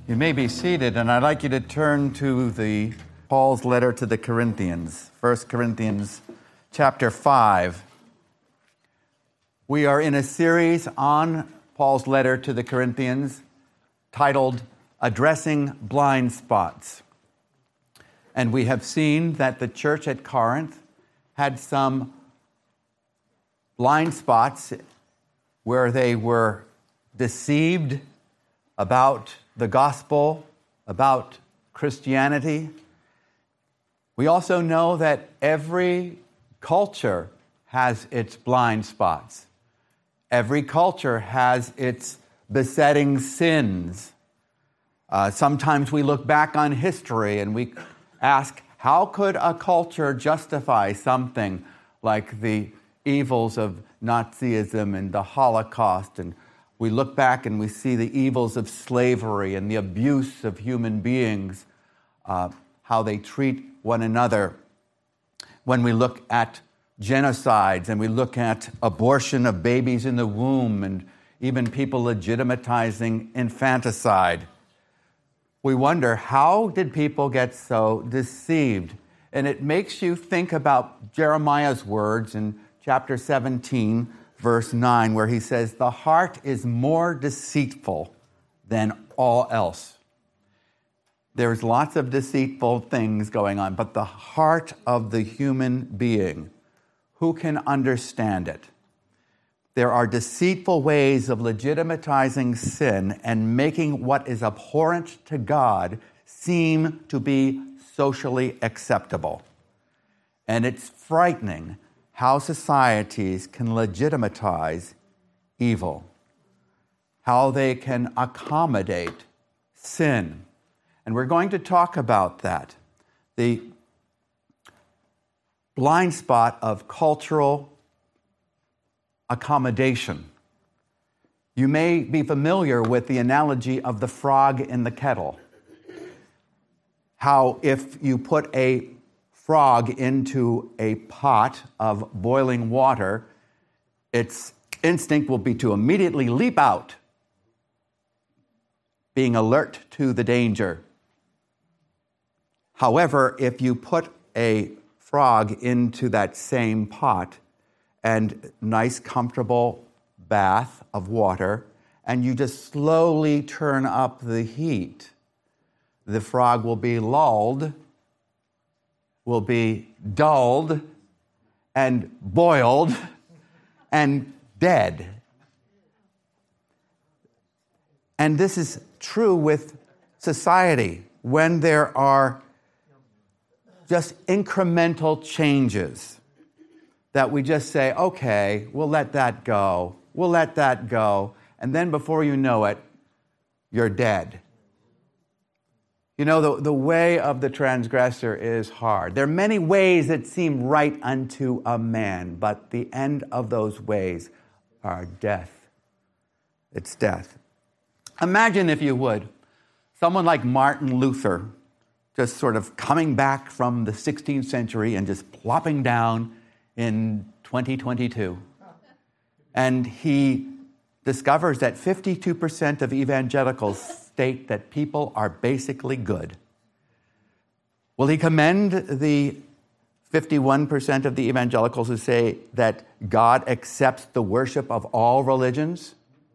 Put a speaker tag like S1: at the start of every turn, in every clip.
S1: You may be seated, and I'd like you to turn to Paul's letter to the Corinthians, 1 Corinthians chapter 5. We are in a series on Paul's letter to the Corinthians titled Addressing Blind Spots. And we have seen that the church at Corinth had some blind spots where they were deceived about the gospel, about Christianity. We also know that every culture has its blind spots. Every culture has its besetting sins. Sometimes we look back on history and we ask, how could a culture justify something like the evils of Nazism and the Holocaust? And we look back and we see the evils of slavery and the abuse of human beings, how they treat one another. When we look at genocides and we look at abortion of babies in the womb and even people legitimatizing infanticide, we wonder, how did people get so deceived? And it makes you think about Jeremiah's words in chapter 17, verse 9, where he says, the heart is more deceitful than all else. There's lots of deceitful things going on, but the heart of the human being, who can understand it? There are deceitful ways of legitimatizing sin and making what is abhorrent to God seem to be socially acceptable. And it's frightening how societies can legitimatize evil, how they can accommodate sin. And we're going to talk about that, the blind spot of cultural accommodation. You may be familiar with the analogy of the frog in the kettle. How if you put a frog into a pot of boiling water, its instinct will be to immediately leap out, being alert to the danger. However, if you put a frog into that same pot and nice, comfortable bath of water, and you just slowly turn up the heat, the frog will be lulled, will be dulled and boiled and dead. And this is true with society when there are just incremental changes that we just say, okay, we'll let that go, and then before you know it, you're dead. You know, the way of the transgressor is hard. There are many ways that seem right unto a man, but the end of those ways are death. It's death. Imagine, if you would, someone like Martin Luther just sort of coming back from the 16th century and just plopping down in 2022. And he discovers that 52% of evangelicals state that people are basically good. Will he commend the 51% of the evangelicals who say that God accepts the worship of all religions?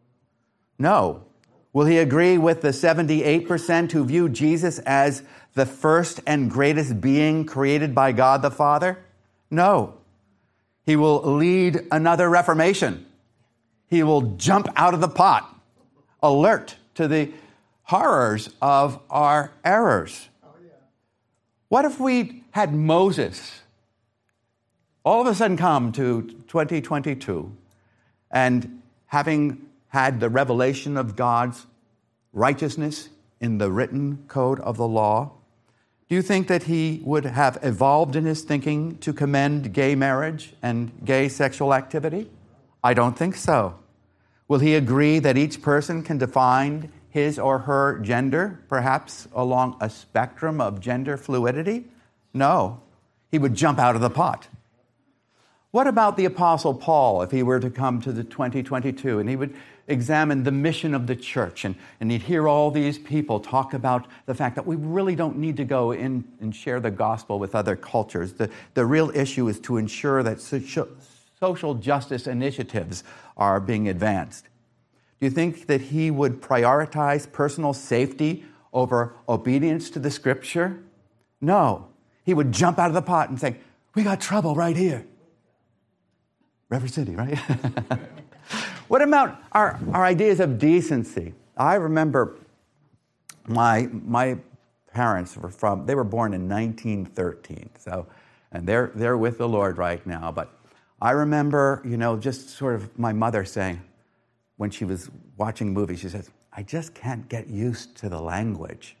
S1: No. Will he agree with the 78% who view Jesus as the first and greatest being created by God the Father? No. He will lead another Reformation. He will jump out of the pot, alert to the horrors of our errors. What if we had Moses all of a sudden come to 2022 and having had the revelation of God's righteousness in the written code of the law, do you think that he would have evolved in his thinking to commend gay marriage and gay sexual activity? I don't think so. Will he agree that each person can define his or her gender, perhaps along a spectrum of gender fluidity? No. He would jump out of the pot. What about the Apostle Paul, if he were to come to the 2022 and he would examine the mission of the church, and he'd hear all these people talk about the fact that we really don't need to go in and share the gospel with other cultures. The real issue is to ensure that social justice initiatives are being advanced. Do you think that he would prioritize personal safety over obedience to the Scripture? No. He would jump out of the pot and say, we got trouble right here. River City, right? What about our ideas of decency? I remember my parents they were born in 1913, and they're with the Lord right now. But I remember, just sort of my mother saying, when she was watching movies, she says, I just can't get used to the language.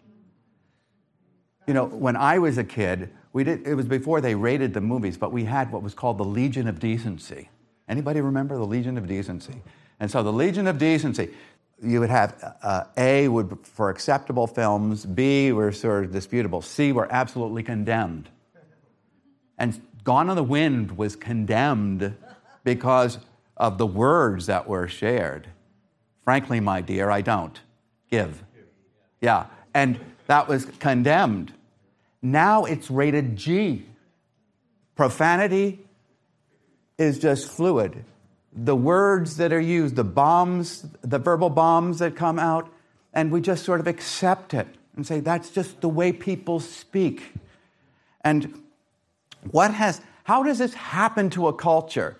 S1: When I was a kid, it was before they rated the movies, but we had what was called the Legion of Decency. Anybody remember the Legion of Decency? And so the Legion of Decency, you would have A would for acceptable films, B were sort of disputable, C were absolutely condemned. And Gone with the Wind was condemned because of the words that were shared. Frankly, my dear, I don't give. Yeah, and that was condemned. Now it's rated G. Profanity is just fluid. The words that are used, the verbal bombs that come out, and we just sort of accept it and say, that's just the way people speak. And how does this happen to a culture?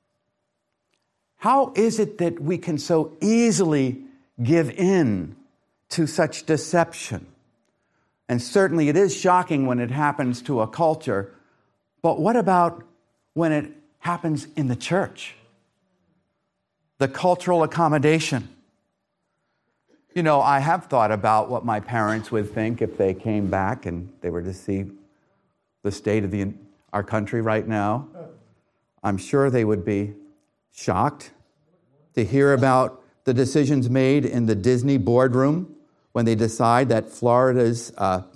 S1: How is it that we can so easily give in to such deception? And certainly it is shocking when it happens to a culture, but what about when it happens in the church? The cultural accommodation. I have thought about what my parents would think if they came back and they were to see the state of our country right now. I'm sure they would be shocked to hear about the decisions made in the Disney boardroom when they decide that Florida's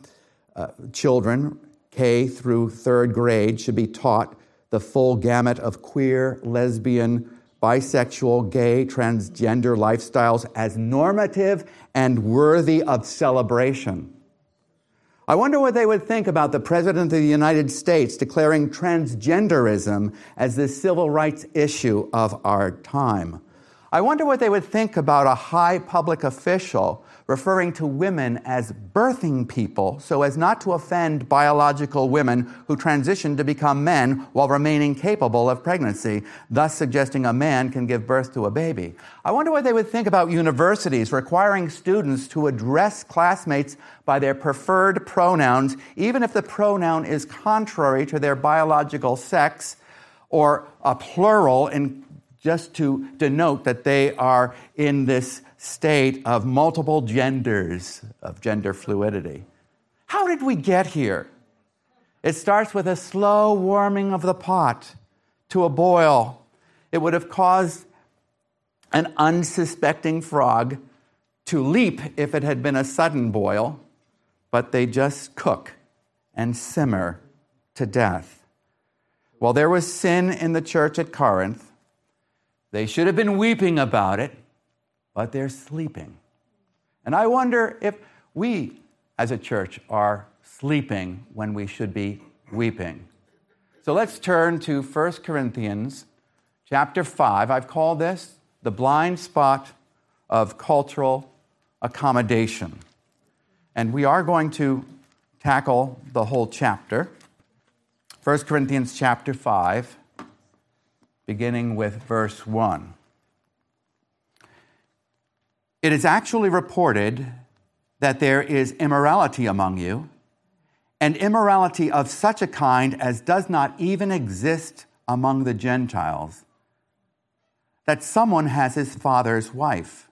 S1: children, K through third grade, should be taught the full gamut of queer, lesbian, bisexual, gay, transgender lifestyles as normative and worthy of celebration. I wonder what they would think about the President of the United States declaring transgenderism as the civil rights issue of our time. I wonder what they would think about a high public official referring to women as birthing people so as not to offend biological women who transition to become men while remaining capable of pregnancy, thus suggesting a man can give birth to a baby. I wonder what they would think about universities requiring students to address classmates by their preferred pronouns, even if the pronoun is contrary to their biological sex, or a plural just to denote that they are in this state of multiple genders, of gender fluidity. How did we get here? It starts with a slow warming of the pot to a boil. It would have caused an unsuspecting frog to leap if it had been a sudden boil, but they just cook and simmer to death. Well, there was sin in the church at Corinth. They should have been weeping about it, but they're sleeping. And I wonder if we, as a church, are sleeping when we should be weeping. So let's turn to 1 Corinthians chapter 5. I've called this the blind spot of cultural accommodation. And we are going to tackle the whole chapter. 1 Corinthians chapter 5. Beginning with verse 1. It is actually reported that there is immorality among you, and immorality of such a kind as does not even exist among the Gentiles, that someone has his father's wife.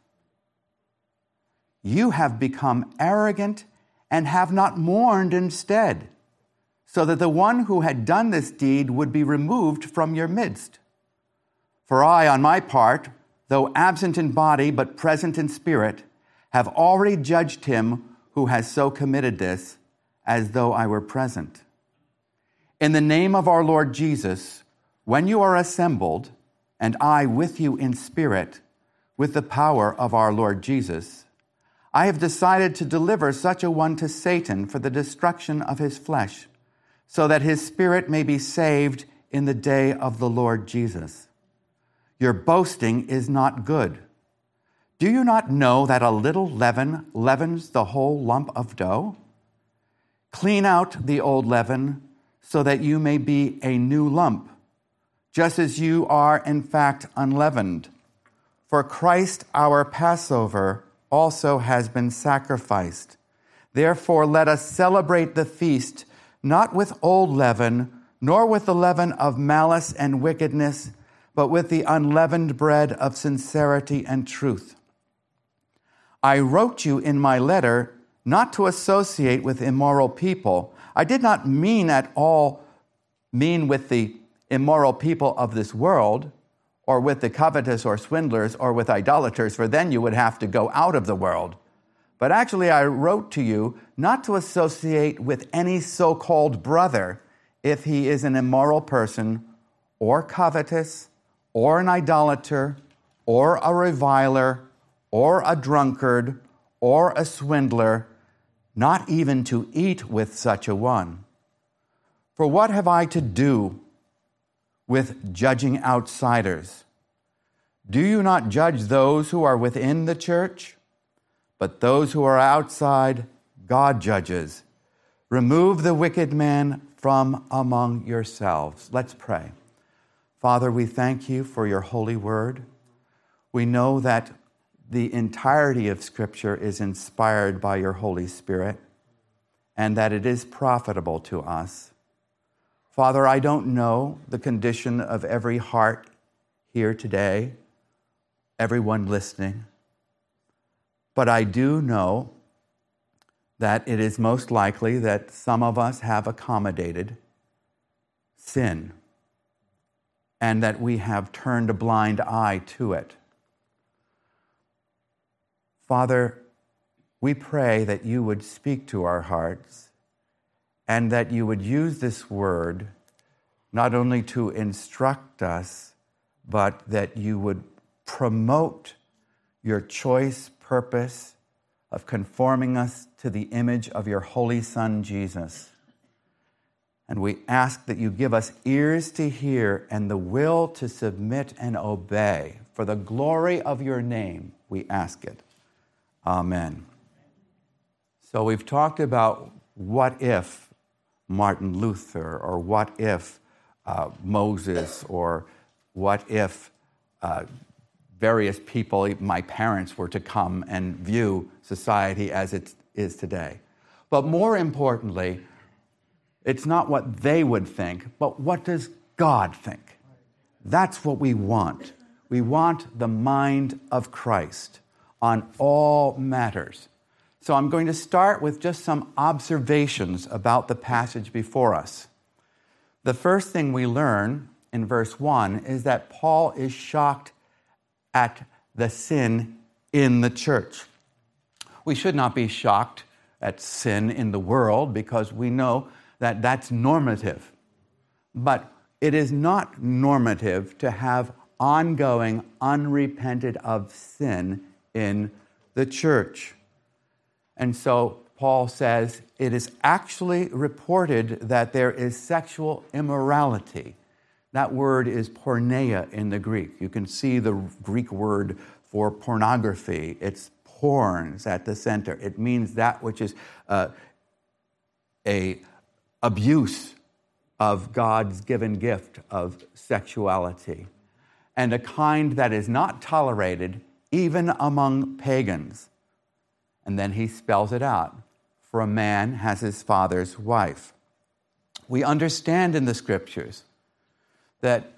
S1: You have become arrogant and have not mourned instead, so that the one who had done this deed would be removed from your midst. For I, on my part, though absent in body but present in spirit, have already judged him who has so committed this, as though I were present. In the name of our Lord Jesus, when you are assembled, and I with you in spirit, with the power of our Lord Jesus, I have decided to deliver such a one to Satan for the destruction of his flesh, so that his spirit may be saved in the day of the Lord Jesus. Your boasting is not good. Do you not know that a little leaven leavens the whole lump of dough? Clean out the old leaven so that you may be a new lump, just as you are in fact unleavened. For Christ our Passover also has been sacrificed. Therefore let us celebrate the feast not with old leaven, nor with the leaven of malice and wickedness, but with the unleavened bread of sincerity and truth. I wrote you in my letter not to associate with immoral people. I did not mean at all with the immoral people of this world, or with the covetous or swindlers or with idolaters, for then you would have to go out of the world. But actually I wrote to you not to associate with any so-called brother if he is an immoral person, or covetous, or an idolater, or a reviler, or a drunkard, or a swindler, not even to eat with such a one. For what have I to do with judging outsiders? Do you not judge those who are within the church? But those who are outside, God judges. Remove the wicked man from among yourselves. Let's pray. Father, we thank you for your holy word. We know that the entirety of Scripture is inspired by your Holy Spirit and that it is profitable to us. Father, I don't know the condition of every heart here today, everyone listening, but I do know that it is most likely that some of us have accommodated sin and that we have turned a blind eye to it. Father, we pray that you would speak to our hearts and that you would use this word not only to instruct us, but that you would promote your choice purpose of conforming us to the image of your holy Son, Jesus. And we ask that you give us ears to hear and the will to submit and obey. For the glory of your name, we ask it. Amen. So we've talked about what if Martin Luther, or what if Moses, or what if various people, my parents, were to come and view society as it is today. But more importantly, it's not what they would think, but what does God think? That's what we want. We want the mind of Christ on all matters. So I'm going to start with just some observations about the passage before us. The first thing we learn in verse 1 is that Paul is shocked at the sin in the church. We should not be shocked at sin in the world because we know that that's normative. But it is not normative to have ongoing, unrepented of sin in the church. And so Paul says it is actually reported that there is sexual immorality. That word is porneia in the Greek. You can see the Greek word for pornography. It's porns at the center. It means that which is a abuse of God's given gift of sexuality, and a kind that is not tolerated even among pagans. And then he spells it out. For a man has his father's wife. We understand in the Scriptures that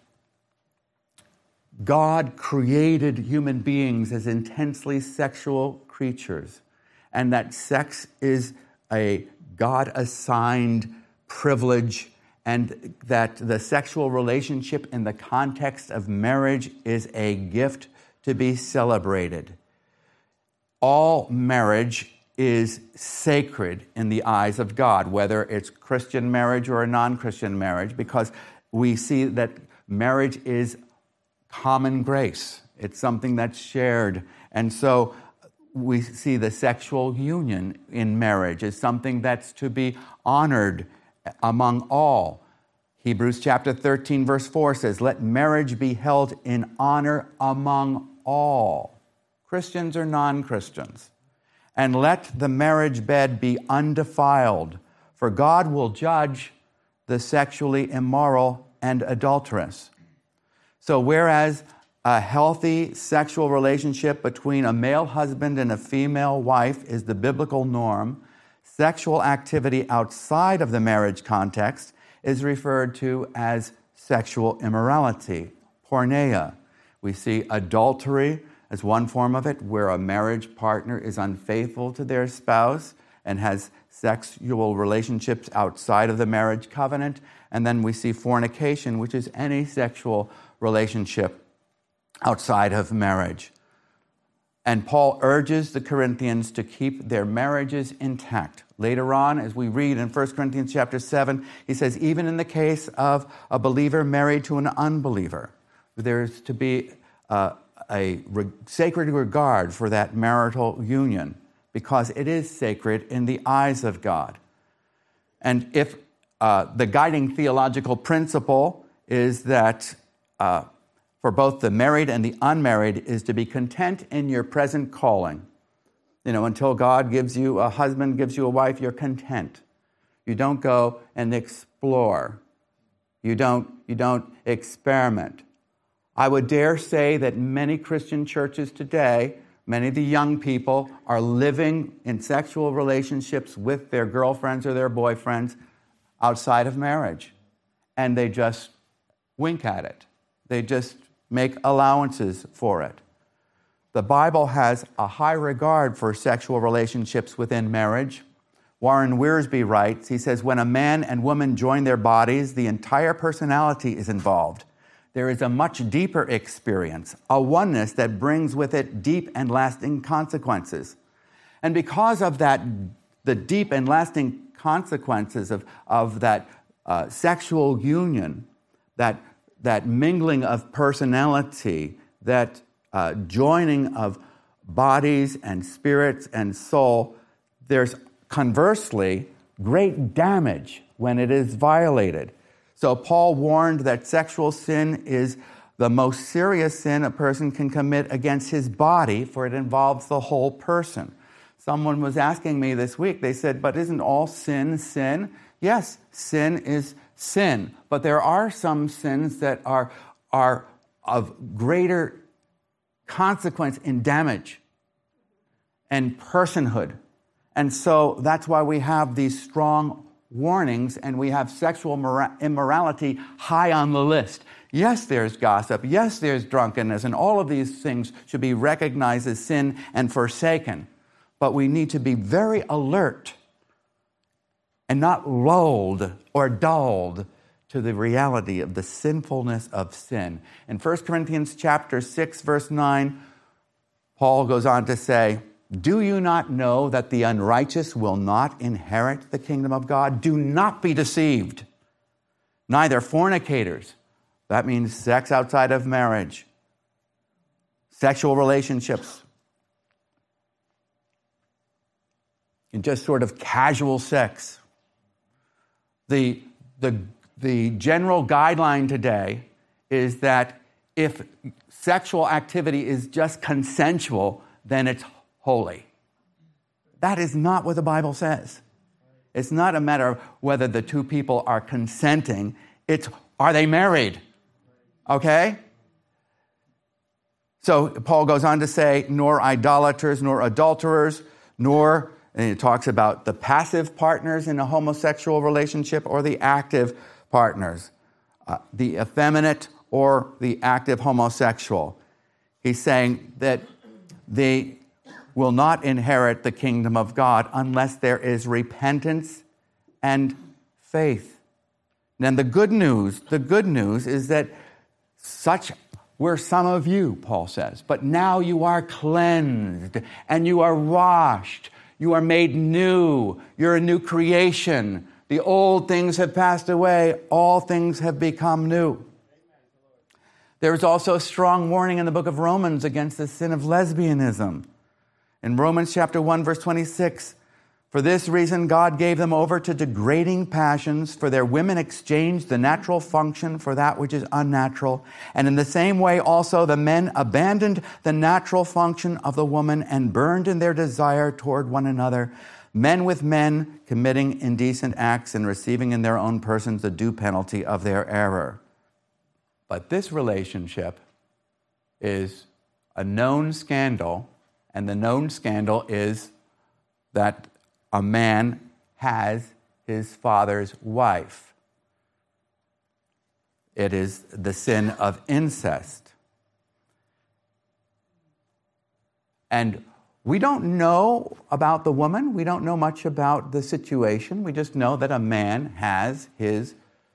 S1: God created human beings as intensely sexual creatures, and that sex is a God-assigned privilege, and that the sexual relationship in the context of marriage is a gift to be celebrated. All marriage is sacred in the eyes of God, whether it's Christian marriage or a non-Christian marriage, because we see that marriage is common grace. It's something that's shared. And so we see the sexual union in marriage as something that's to be honored among all. Hebrews chapter 13, verse 4 says, "Let marriage be held in honor among all, Christians or non-Christians. And let the marriage bed be undefiled, for God will judge the sexually immoral and adulterous." So whereas a healthy sexual relationship between a male husband and a female wife is the biblical norm, sexual activity outside of the marriage context is referred to as sexual immorality, porneia. We see adultery as one form of it, where a marriage partner is unfaithful to their spouse and has sexual relationships outside of the marriage covenant. And then we see fornication, which is any sexual relationship outside of marriage. And Paul urges the Corinthians to keep their marriages intact. Later on, as we read in 1 Corinthians chapter 7, he says, even in the case of a believer married to an unbeliever, there's to be a sacred regard for that marital union, because it is sacred in the eyes of God. And if the guiding theological principle is that for both the married and the unmarried is to be content in your present calling. You know, until God gives you a husband, gives you a wife, you're content. You don't go and explore. You don't experiment. I would dare say that many Christian churches today, many of the young people are living in sexual relationships with their girlfriends or their boyfriends outside of marriage. And they just wink at it. They just make allowances for it. The Bible has a high regard for sexual relationships within marriage. Warren Wiersbe writes, he says, when a man and woman join their bodies, the entire personality is involved. There is a much deeper experience, a oneness that brings with it deep and lasting consequences. And because of that, the deep and lasting consequences of that sexual union, that mingling of personality, that joining of bodies and spirits and soul, there's conversely great damage when it is violated. So Paul warned that sexual sin is the most serious sin a person can commit against his body, for it involves the whole person. Someone was asking me this week, they said, but isn't all sin sin? Yes, sin is sin, but there are some sins that are of greater consequence in damage and personhood. And so that's why we have these strong warnings, and we have sexual immorality high on the list. Yes, there's gossip. Yes, there's drunkenness, and all of these things should be recognized as sin and forsaken. But we need to be very alert and not lulled or dulled to the reality of the sinfulness of sin. In 1 Corinthians chapter 6, verse 9, Paul goes on to say, do you not know that the unrighteous will not inherit the kingdom of God? Do not be deceived. Neither fornicators, that means sex outside of marriage, sexual relationships, and just sort of casual sex. The general guideline today is that if sexual activity is just consensual, then it's holy. That is not what the Bible says. It's not a matter of whether the two people are consenting. It's, are they married? Okay? So Paul goes on to say, nor idolaters, nor adulterers, nor, and he talks about the passive partners in a homosexual relationship or the active partners, the effeminate or the active homosexual. He's saying that they will not inherit the kingdom of God unless there is repentance and faith. And the good news is that such were some of you, Paul says, but now you are cleansed and you are washed. You are made new. You're a new creation. The old things have passed away. All things have become new. There is also a strong warning in the book of Romans against the sin of lesbianism. In Romans chapter 1, verse 26, for this reason God gave them over to degrading passions, for their women exchanged the natural function for that which is unnatural. And in the same way also the men abandoned the natural function of the woman and burned in their desire toward one another, men with men committing indecent acts and receiving in their own persons the due penalty of their error. But this relationship is a known scandal, and the known scandal is that a man has his father's wife. It is the sin of incest. And we don't know about the woman. We don't know much about the situation. We just know that a man has his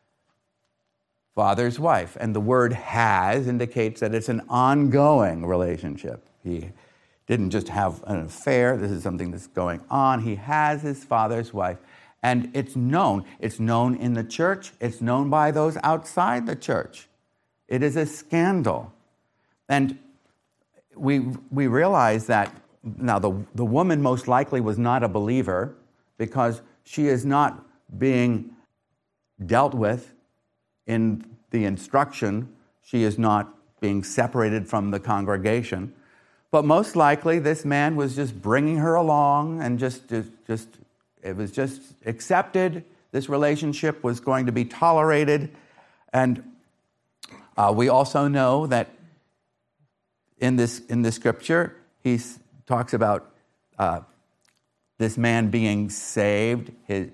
S1: father's wife. And the word has indicates that it's an ongoing relationship. He didn't just have an affair. This is something that's going on. He has his father's wife. And it's known. It's known in the church. It's known by those outside the church. It is a scandal. And we realize that now the woman most likely was not a believer because she is not being dealt with in the instruction. She is not being separated from the congregation. But most likely, this man was just bringing her along and it was just accepted. This relationship was going to be tolerated. And we also know that in this scripture, he talks about this man being saved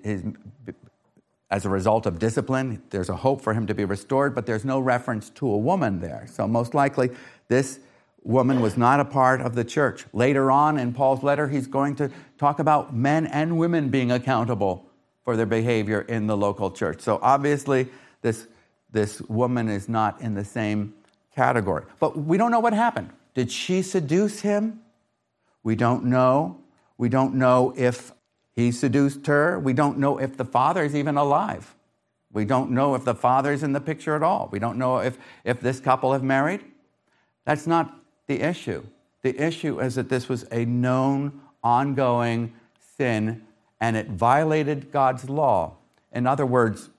S1: as a result of discipline. There's a hope for him to be restored, but there's no reference to a woman there. So most likely, this woman was not a part of the church. Later on in Paul's letter, he's going to talk about men and women being accountable for their behavior in the local church. So obviously, this woman is not in the same category. But we don't know what happened. Did she seduce him? We don't know. We don't know if he seduced her. We don't know if the father is even alive. We don't know if the father's in the picture at all. We don't know if this couple have married. That's not the issue. The issue is that this was a known, ongoing sin, and it violated God's law. In other words,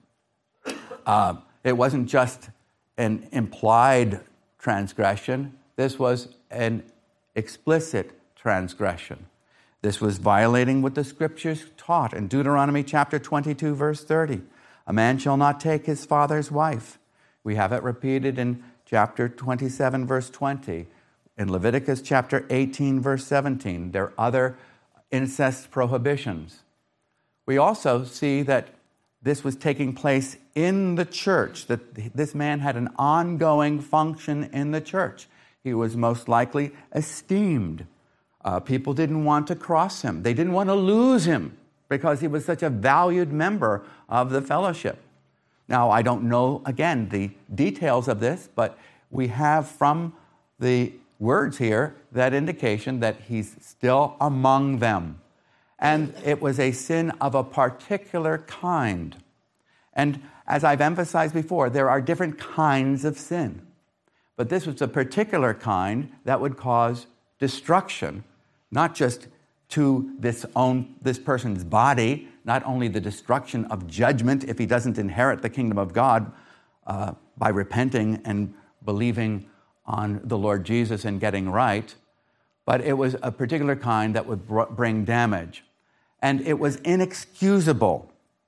S1: it wasn't just an implied transgression. This was an explicit transgression. This was violating what the scriptures taught in Deuteronomy chapter 22, verse 30. A man shall not take his father's wife. We have it repeated in chapter 27, verse 20. In Leviticus chapter 18, verse 17, there are other incest prohibitions. We also see that this was taking place in the church, that this man had an ongoing function in the church. He was most likely esteemed. People didn't want to cross him. They didn't want to lose him because he was such a valued member of the fellowship. Now, I don't know, again, the details of this, but we have from the words here that indication that he's still among them. And it was a sin of a particular kind. And as I've emphasized before, there are different kinds of sin. But this was a particular kind that would cause destruction, not just to this person's body, not only the destruction of judgment if he doesn't inherit the kingdom of God by repenting and believing on the Lord Jesus and getting right, but it was a particular kind that would bring damage. And it was inexcusable.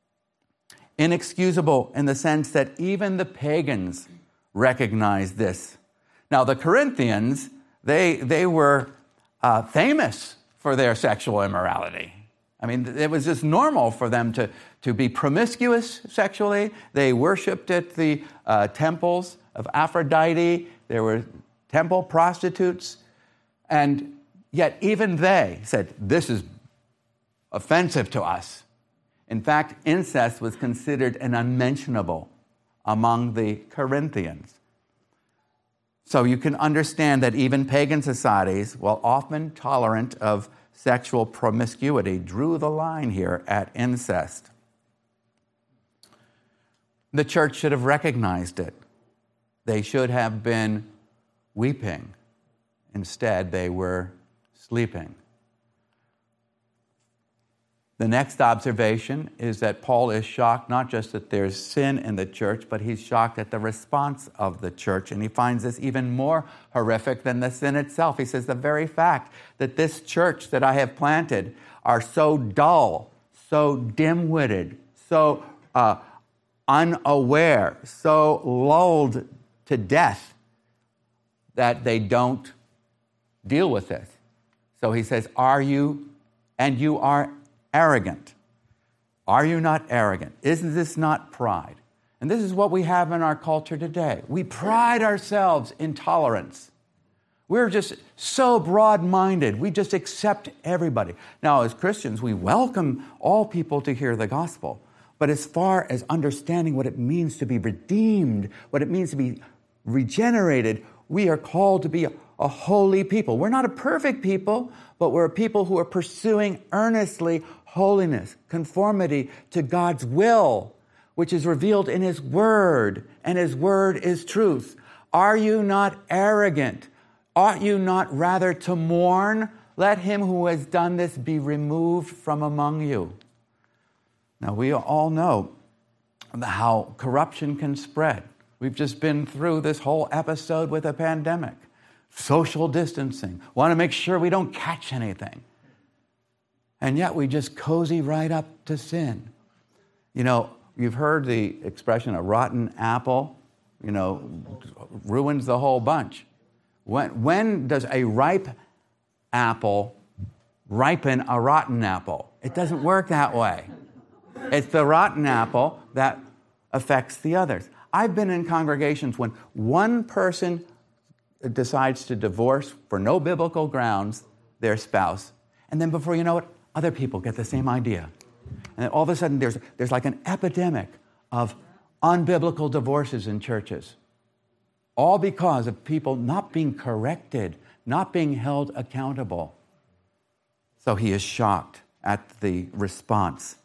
S1: Inexcusable in the sense that even the pagans recognized this. Now, the Corinthians, they were famous for their sexual immorality. I mean, it was just normal for them to be promiscuous sexually. They worshipped at the temples of Aphrodite. There were temple prostitutes. And yet even they said, this is offensive to us. In fact, incest was considered an unmentionable among the Corinthians. So you can understand that even pagan societies, while often tolerant of sexual promiscuity, drew the line here at incest. The church should have recognized it. They should have been weeping. Instead, they were sleeping. The next observation is that Paul is shocked not just that there's sin in the church, but he's shocked at the response of the church. And he finds this even more horrific than the sin itself. He says, the very fact that this church that I have planted are so dull, so dim-witted, so unaware, so lulled to death that they don't deal with this. So he says, you are arrogant. Are you not arrogant? Isn't this not pride? And this is what we have in our culture today. We pride ourselves in tolerance. We're just so broad-minded. We just accept everybody. Now, as Christians, we welcome all people to hear the gospel. But as far as understanding what it means to be redeemed, what it means to be regenerated, we are called to be a holy people. We're not a perfect people, but we're a people who are pursuing earnestly holiness, conformity to God's will, which is revealed in His Word, and His Word is truth. Are you not arrogant? Ought you not rather to mourn? Let him who has done this be removed from among you. Now, we all know how corruption can spread. We've just been through this whole episode with a pandemic. Social distancing. Want to make sure we don't catch anything. And yet we just cozy right up to sin. You know, you've heard the expression, a rotten apple, ruins the whole bunch. When does a ripe apple ripen a rotten apple? It doesn't work that way. It's the rotten apple that affects the others. I've been in congregations when one person decides to divorce for no biblical grounds their spouse, and then before you know it, other people get the same idea. And then all of a sudden there's like an epidemic of unbiblical divorces in churches. All because of people not being corrected, not being held accountable. So he is shocked at the response.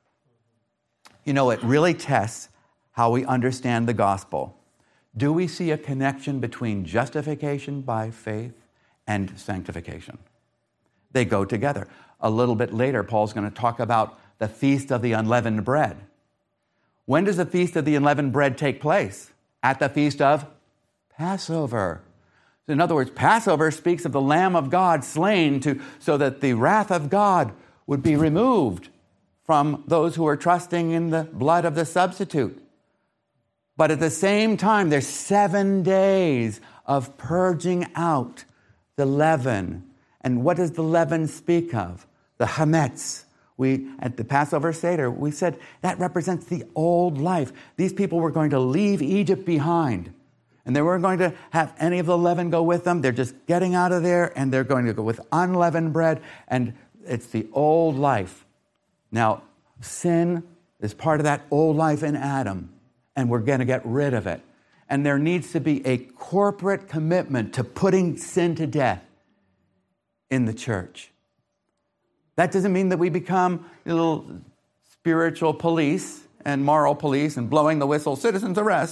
S1: It really tests how we understand the gospel. Do we see a connection between justification by faith and sanctification? They go together. A little bit later, Paul's going to talk about the Feast of the Unleavened Bread. When does the Feast of the Unleavened Bread take place? At the Feast of Passover. So in other words, Passover speaks of the Lamb of God slain so that the wrath of God would be removed from those who are trusting in the blood of the substitute. But at the same time, there's 7 days of purging out the leaven. And what does the leaven speak of? The chametz. At the Passover Seder, we said that represents the old life. These people were going to leave Egypt behind. And they weren't going to have any of the leaven go with them. They're just getting out of there, and they're going to go with unleavened bread. And it's the old life. Now, sin is part of that old life in Adam. And we're going to get rid of it. And there needs to be a corporate commitment to putting sin to death in the church. That doesn't mean that we become little spiritual police and moral police and blowing the whistle, citizens arrest,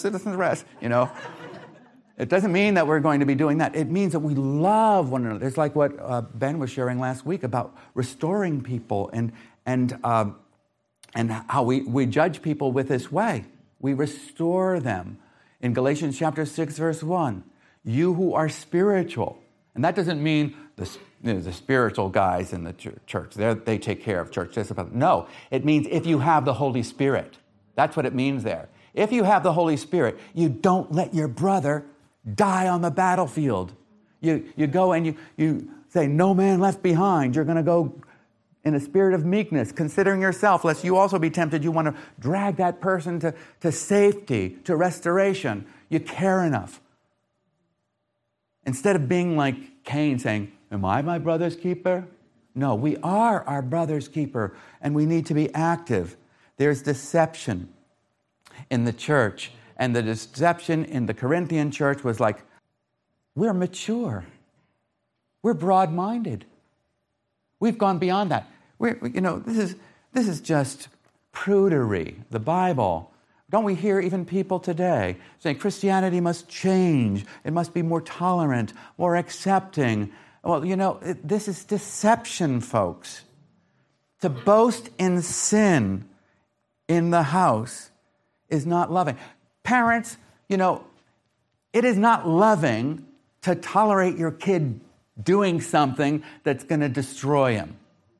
S1: It doesn't mean that we're going to be doing that. It means that we love one another. It's like what Ben was sharing last week about restoring people and how we judge people with this way. We restore them. In Galatians chapter 6, verse 1, you who are spiritual. And that doesn't mean the spiritual guys in the church. They take care of church discipline. No, it means if you have the Holy Spirit. That's what it means there. If you have the Holy Spirit, you don't let your brother die on the battlefield. You go and you say, no man left behind. You're going to go in a spirit of meekness, considering yourself, lest you also be tempted. You want to drag that person to safety, to restoration. You care enough. Instead of being like Cain saying, am I my brother's keeper? No, we are our brother's keeper, and we need to be active. There's deception in the church, and the deception in the Corinthian church was like, we're mature. We're broad-minded. We've gone beyond that. This is just prudery. The Bible Don't we hear even people today saying Christianity must change, it must be more tolerant, more accepting? Well, this is deception, folks. To boast in sin in the house is not loving. Parents, it is not loving to tolerate your kid doing something that's going to destroy him.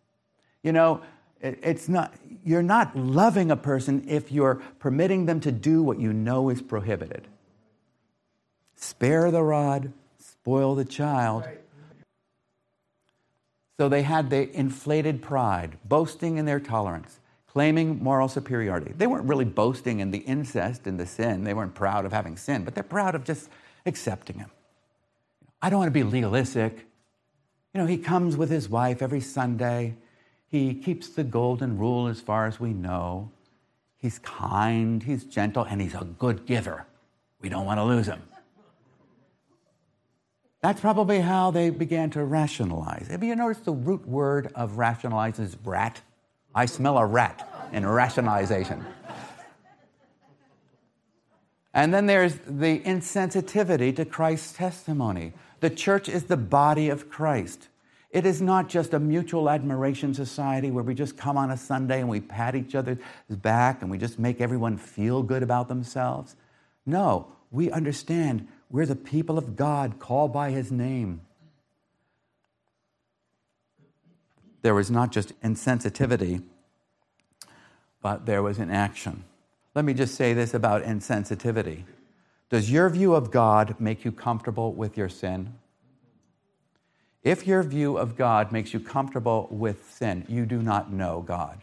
S1: It's not. You're not loving a person if you're permitting them to do what you know is prohibited. Spare the rod, spoil the child. Right. So they had the inflated pride, boasting in their tolerance, claiming moral superiority. They weren't really boasting in the incest and the sin. They weren't proud of having sin, but they're proud of just accepting him. I don't want to be legalistic. He comes with his wife every Sunday. He keeps the golden rule as far as we know. He's kind, he's gentle, and he's a good giver. We don't want to lose him. That's probably how they began to rationalize. Have you noticed the root word of rationalize is rat? I smell a rat in rationalization. And then there's the insensitivity to Christ's testimony. The church is the body of Christ. It is not just a mutual admiration society where we just come on a Sunday and we pat each other's back and we just make everyone feel good about themselves. No, we understand we're the people of God called by his name. There was not just insensitivity, but there was an action. Let me just say this about insensitivity. Does your view of God make you comfortable with your sin? If your view of God makes you comfortable with sin, you do not know God.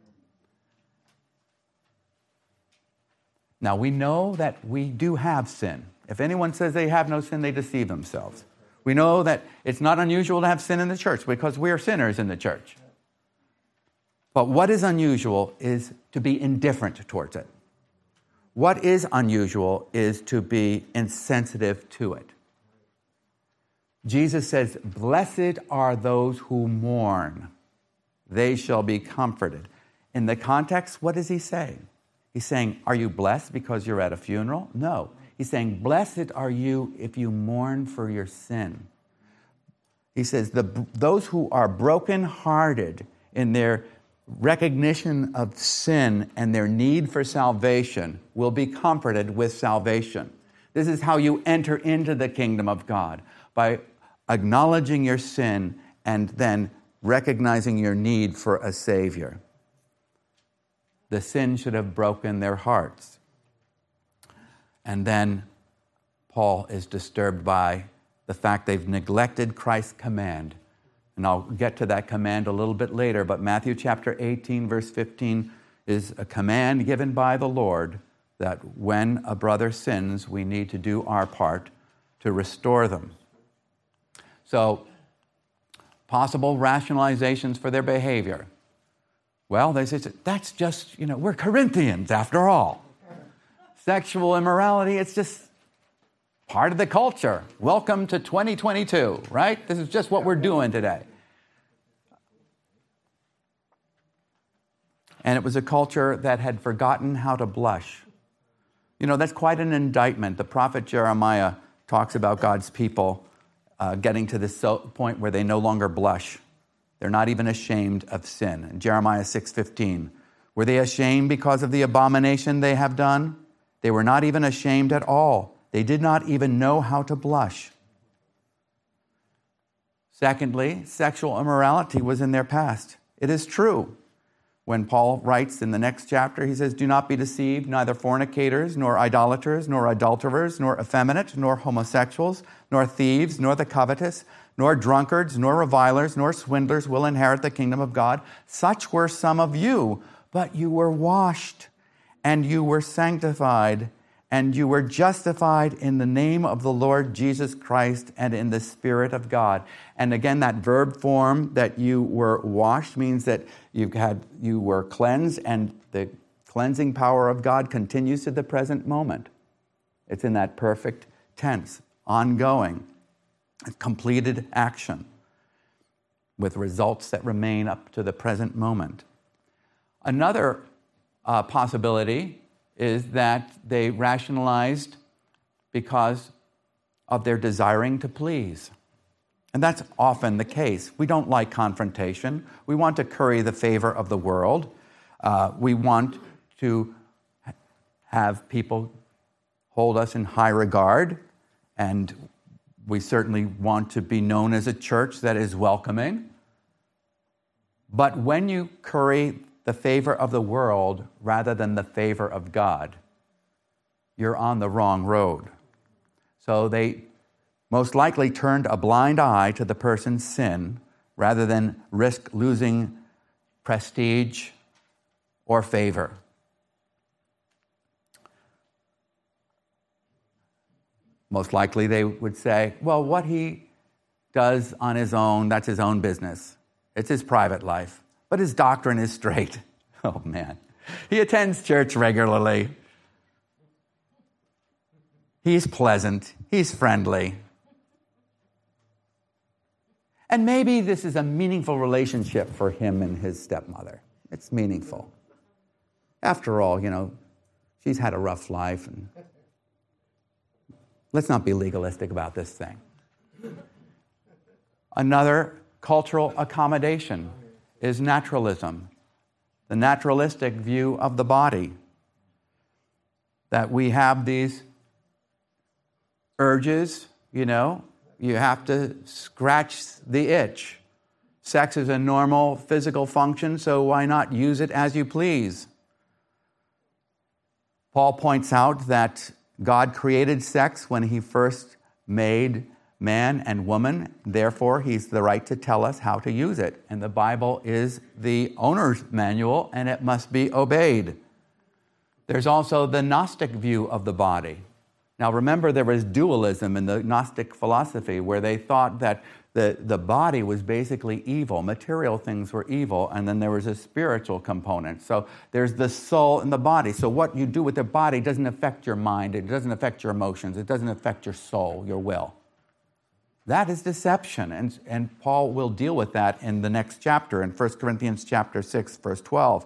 S1: Now, we know that we do have sin. If anyone says they have no sin, they deceive themselves. We know that it's not unusual to have sin in the church because we are sinners in the church. But what is unusual is to be indifferent towards it. What is unusual is to be insensitive to it. Jesus says, "Blessed are those who mourn. They shall be comforted." In the context, what is he saying? He's saying, are you blessed because you're at a funeral? No. He's saying, blessed are you if you mourn for your sin. He says, those who are brokenhearted in their recognition of sin and their need for salvation will be comforted with salvation. This is how you enter into the kingdom of God, by acknowledging your sin and then recognizing your need for a Savior. The sin should have broken their hearts. And then Paul is disturbed by the fact they've neglected Christ's command. And I'll get to that command a little bit later, but Matthew chapter 18, verse 15 is a command given by the Lord that when a brother sins, we need to do our part to restore them. So, possible rationalizations for their behavior. Well, they say, that's just, we're Corinthians after all. Sexual immorality, it's just part of the culture. Welcome to 2022, right? This is just what we're doing today. And it was a culture that had forgotten how to blush. That's quite an indictment. The prophet Jeremiah talks about God's people getting to this point where they no longer blush. They're not even ashamed of sin. In Jeremiah 6:15, were they ashamed because of the abomination they have done? They were not even ashamed at all. They did not even know how to blush. Secondly, sexual immorality was in their past. It is true. When Paul writes in the next chapter, he says, "Do not be deceived, neither fornicators, nor idolaters, nor adulterers, nor effeminate, nor homosexuals, nor thieves, nor the covetous, nor drunkards, nor revilers, nor swindlers will inherit the kingdom of God. Such were some of you, but you were washed, and you were sanctified, and you were justified in the name of the Lord Jesus Christ and in the Spirit of God." And again, that verb form that you were washed means that you were cleansed, and the cleansing power of God continues to the present moment. It's in that perfect tense, ongoing, completed action with results that remain up to the present moment. Another possibility is that they rationalized because of their desiring to please. And that's often the case. We don't like confrontation. We want to curry the favor of the world. We want to have people hold us in high regard, and we certainly want to be known as a church that is welcoming. But when you curry the favor of the world rather than the favor of God, you're on the wrong road. So they most likely turned a blind eye to the person's sin rather than risk losing prestige or favor. Most likely they would say, well, what he does on his own, that's his own business. It's his private life. But his doctrine is straight. Oh, man. He attends church regularly. He's pleasant. He's friendly. And maybe this is a meaningful relationship for him and his stepmother. It's meaningful. After all, she's had a rough life. And let's not be legalistic about this thing. Another cultural accommodation is naturalism, the naturalistic view of the body. That we have these urges, you have to scratch the itch. Sex is a normal physical function, so why not use it as you please? Paul points out that God created sex when he first made man and woman. Therefore, he's the right to tell us how to use it. And the Bible is the owner's manual, and it must be obeyed. There's also the Gnostic view of the body. Now, remember, there was dualism in the Gnostic philosophy where they thought that the body was basically evil. Material things were evil, and then there was a spiritual component. So there's the soul and the body. So what you do with the body doesn't affect your mind. It doesn't affect your emotions. It doesn't affect your soul, your will. That is deception, and Paul will deal with that in the next chapter, in 1 Corinthians chapter 6, verse 12.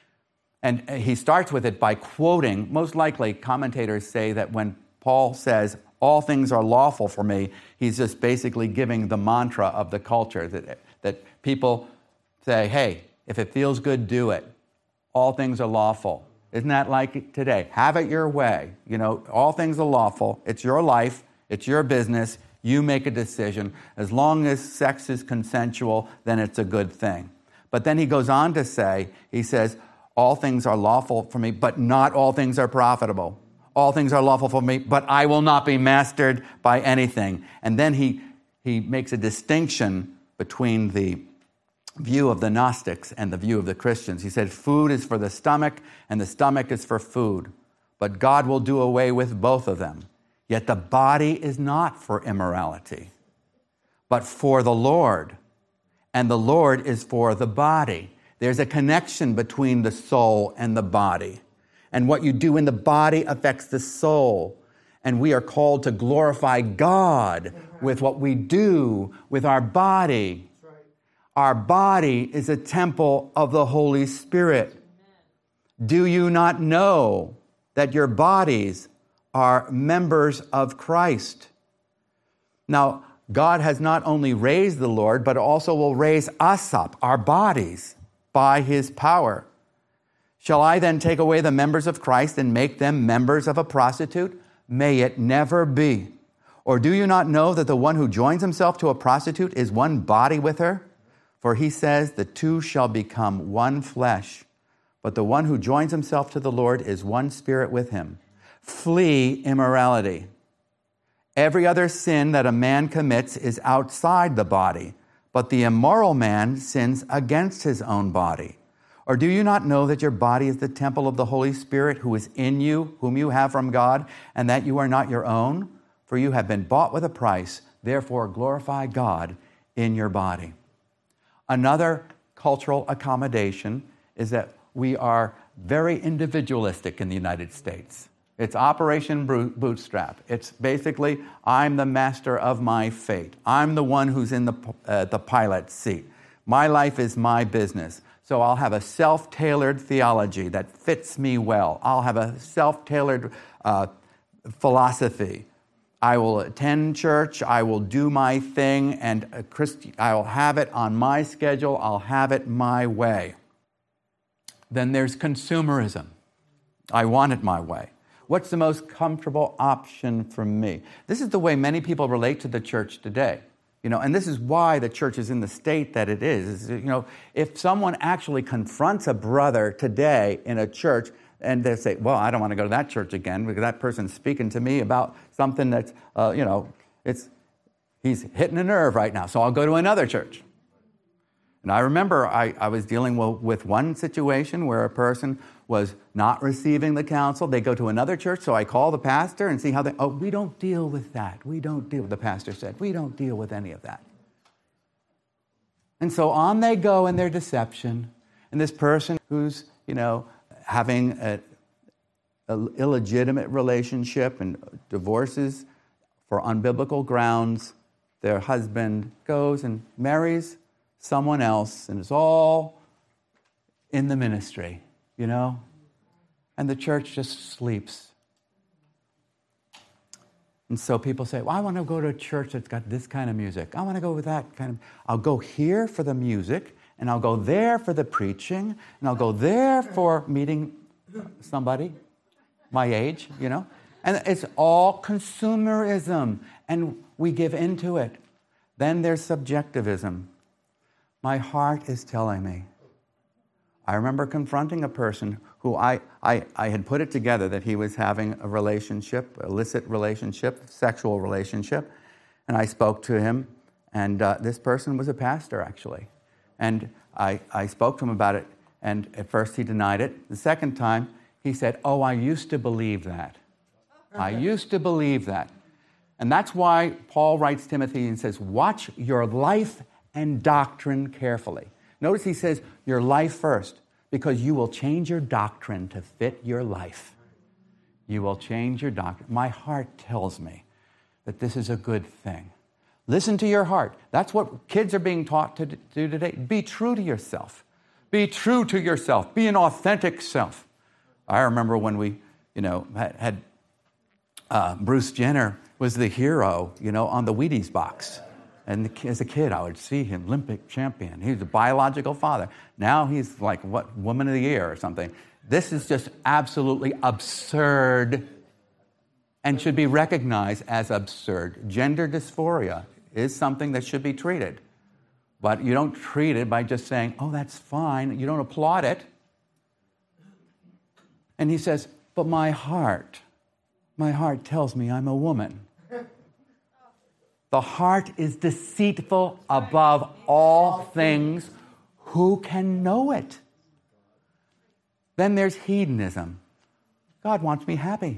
S1: And he starts with it by quoting, most likely commentators say that when Paul says, all things are lawful for me, he's just basically giving the mantra of the culture, that people say, hey, if it feels good, do it. All things are lawful. Isn't that like today? Have it your way. All things are lawful. It's your life. It's your business. You make a decision. As long as sex is consensual, then it's a good thing. But then he goes on to say, he says, all things are lawful for me, but not all things are profitable. All things are lawful for me, but I will not be mastered by anything. And then he makes a distinction between the view of the Gnostics and the view of the Christians. He said, food is for the stomach, and the stomach is for food. But God will do away with both of them. Yet the body is not for immorality, but for the Lord. And the Lord is for the body. There's a connection between the soul and the body. And what you do in the body affects the soul. And we are called to glorify God with what we do with our body. Our body is a temple of the Holy Spirit. Do you not know that your bodies are members of Christ? Now, God has not only raised the Lord, but also will raise us up, our bodies, by his power. Shall I then take away the members of Christ and make them members of a prostitute? May it never be. Or do you not know that the one who joins himself to a prostitute is one body with her? For he says, the two shall become one flesh. But the one who joins himself to the Lord is one spirit with him. Flee immorality. Every other sin that a man commits is outside the body, but the immoral man sins against his own body. Or do you not know that your body is the temple of the Holy Spirit who is in you, whom you have from God, and that you are not your own? For you have been bought with a price. Therefore, glorify God in your body. Another cultural accommodation is that we are very individualistic in the United States. It's Operation Bootstrap. It's basically, I'm the master of my fate. I'm the one who's in the pilot's seat. My life is my business. So I'll have a self-tailored theology that fits me well. I'll have a self-tailored philosophy. I will attend church, I will do my thing, and I will have it on my schedule, I'll have it my way. Then there's consumerism. I want it my way. What's the most comfortable option for me? This is the way many people relate to the church today. And this is why the church is in the state that it is. If someone actually confronts a brother today in a church, and they say, well, I don't want to go to that church again because that person's speaking to me about something that's, he's hitting a nerve right now, so I'll go to another church. And I remember I was dealing with one situation where a person was not receiving the counsel. They go to another church, so I call the pastor and see how we don't deal with that. The pastor said, we don't deal with any of that. And so on they go in their deception. And this person who's, having an illegitimate relationship and divorces for unbiblical grounds, their husband goes and marries someone else, and it's all in the ministry, and the church just sleeps. And so people say, well, I want to go to a church that's got this kind of music. I want to go with that kind of. I'll go here for the music, and I'll go there for the preaching, and I'll go there for meeting somebody my age, And it's all consumerism, and we give into it. Then there's subjectivism. My heart is telling me. I remember confronting a person who I had put it together that he was having a relationship, illicit relationship, sexual relationship, and I spoke to him, and this person was a pastor, actually. And I spoke to him about it, and at first he denied it. The second time, he said, I used to believe that. I used to believe that. And that's why Paul writes Timothy and says, watch your life and doctrine carefully. Notice he says, your life first, because you will change your doctrine to fit your life. You will change your doctrine. My heart tells me that this is a good thing. Listen to your heart. That's what kids are being taught to do today. Be true to yourself. Be true to yourself. Be an authentic self. I remember when we, had Bruce Jenner was the hero, on the Wheaties box. And as a kid, I would see him, Olympic champion. He was a biological father. Now he's like, Woman of the Year or something. This is just absolutely absurd and should be recognized as absurd. Gender dysphoria is something that should be treated. But you don't treat it by just saying, that's fine. You don't applaud it. And he says, but my heart tells me I'm a woman. The heart is deceitful above all things. Who can know it? Then there's hedonism. God wants me happy.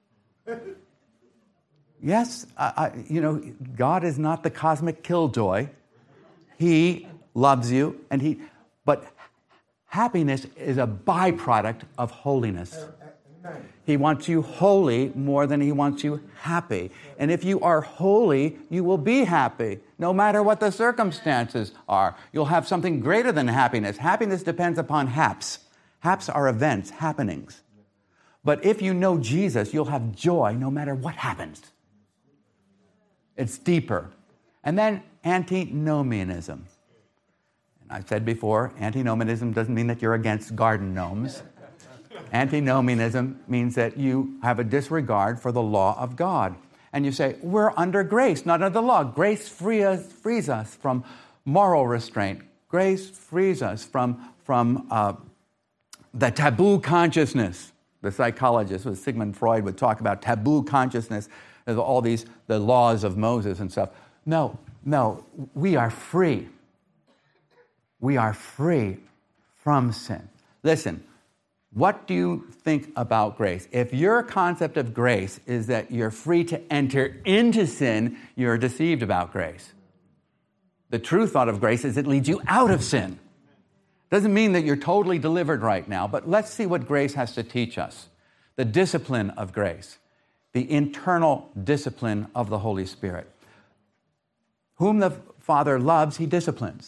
S1: Yes, God is not the cosmic killjoy. He loves you, but happiness is a byproduct of holiness. He wants you holy more than he wants you happy. And if you are holy, you will be happy, no matter what the circumstances are. You'll have something greater than happiness. Happiness depends upon haps. Haps are events, happenings. But if you know Jesus, you'll have joy no matter what happens. It's deeper. And then antinomianism. And I've said before, antinomianism doesn't mean that you're against garden gnomes. Antinomianism means that you have a disregard for the law of God. And you say, we're under grace, not under the law. Grace frees us from moral restraint. Grace frees us from the taboo consciousness. The psychologist, Sigmund Freud, would talk about taboo consciousness, all the laws of Moses and stuff. No, we are free. We are free from sin. Listen, what do you think about grace? If your concept of grace is that you're free to enter into sin, you're deceived about grace. The true thought of grace is it leads you out of sin. Doesn't mean that you're totally delivered right now, but let's see what grace has to teach us. The discipline of grace, the internal discipline of the Holy Spirit. Whom the Father loves, he disciplines.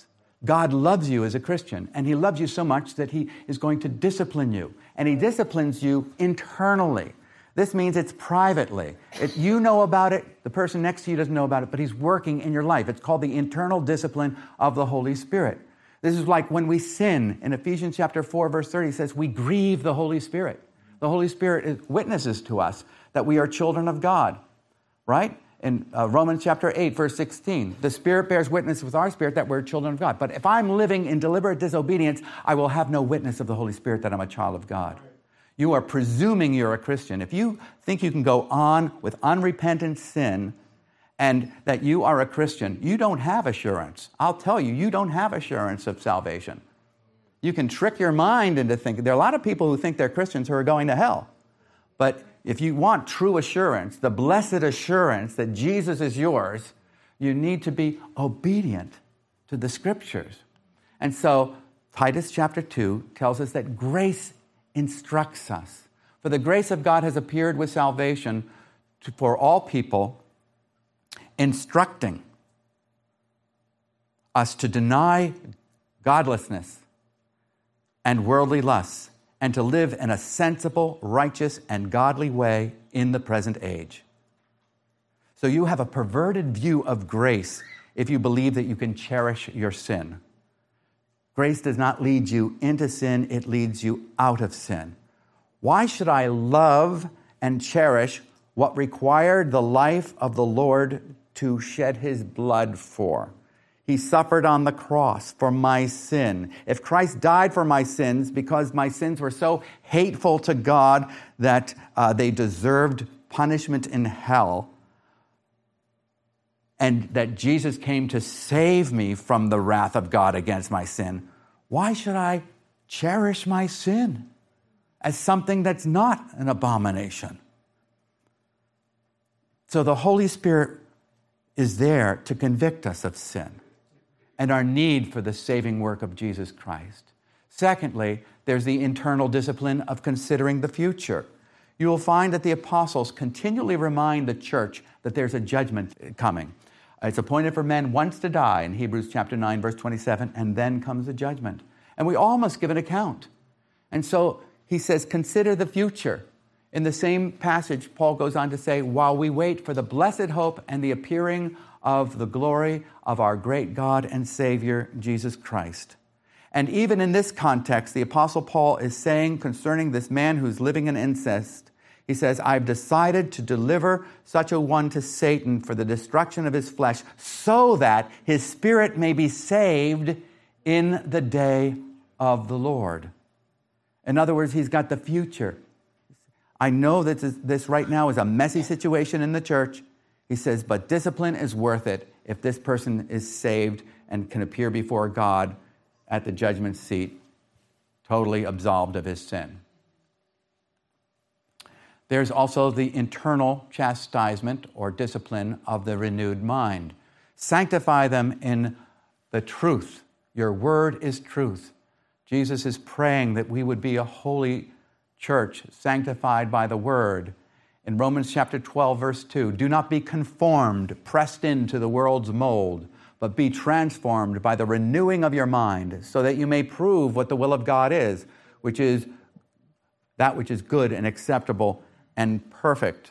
S1: God loves you as a Christian, and he loves you so much that he is going to discipline you. And he disciplines you internally. This means it's privately. You know about it, the person next to you doesn't know about it, but he's working in your life. It's called the internal discipline of the Holy Spirit. This is like when we sin. In Ephesians chapter 4, verse 30, it says, we grieve the Holy Spirit. The Holy Spirit witnesses to us that we are children of God, right? In Romans chapter 8, verse 16, the Spirit bears witness with our spirit that we're children of God. But if I'm living in deliberate disobedience, I will have no witness of the Holy Spirit that I'm a child of God. You are presuming you're a Christian. If you think you can go on with unrepentant sin and that you are a Christian, you don't have assurance. I'll tell you, you don't have assurance of salvation. You can trick your mind into thinking. There are a lot of people who think they're Christians who are going to hell. But if you want true assurance, the blessed assurance that Jesus is yours, you need to be obedient to the Scriptures. And so Titus chapter 2 tells us that grace instructs us. For the grace of God has appeared with salvation for all people, instructing us to deny godlessness and worldly lusts, and to live in a sensible, righteous, and godly way in the present age. So you have a perverted view of grace if you believe that you can cherish your sin. Grace does not lead you into sin, it leads you out of sin. Why should I love and cherish what required the life of the Lord to shed his blood for? He suffered on the cross for my sin. If Christ died for my sins because my sins were so hateful to God that they deserved punishment in hell, and that Jesus came to save me from the wrath of God against my sin, why should I cherish my sin as something that's not an abomination? So the Holy Spirit is there to convict us of sin and our need for the saving work of Jesus Christ. Secondly, there's the internal discipline of considering the future. You will find that the apostles continually remind the church that there's a judgment coming. It's appointed for men once to die in Hebrews chapter 9, verse 27, and then comes the judgment. And we all must give an account. And so he says, consider the future. In the same passage, Paul goes on to say, while we wait for the blessed hope and the appearing of the glory of our great God and Savior, Jesus Christ. And even in this context, the Apostle Paul is saying concerning this man who's living in incest, he says, I've decided to deliver such a one to Satan for the destruction of his flesh, so that his spirit may be saved in the day of the Lord. In other words, he's got the future. I know that this right now is a messy situation in the church. He says, but discipline is worth it if this person is saved and can appear before God at the judgment seat, totally absolved of his sin. There's also the internal chastisement or discipline of the renewed mind. Sanctify them in the truth. Your word is truth. Jesus is praying that we would be a holy church, sanctified by the word. In Romans chapter 12, verse 2, do not be conformed, pressed into the world's mold, but be transformed by the renewing of your mind, so that you may prove what the will of God is, which is that which is good and acceptable and perfect.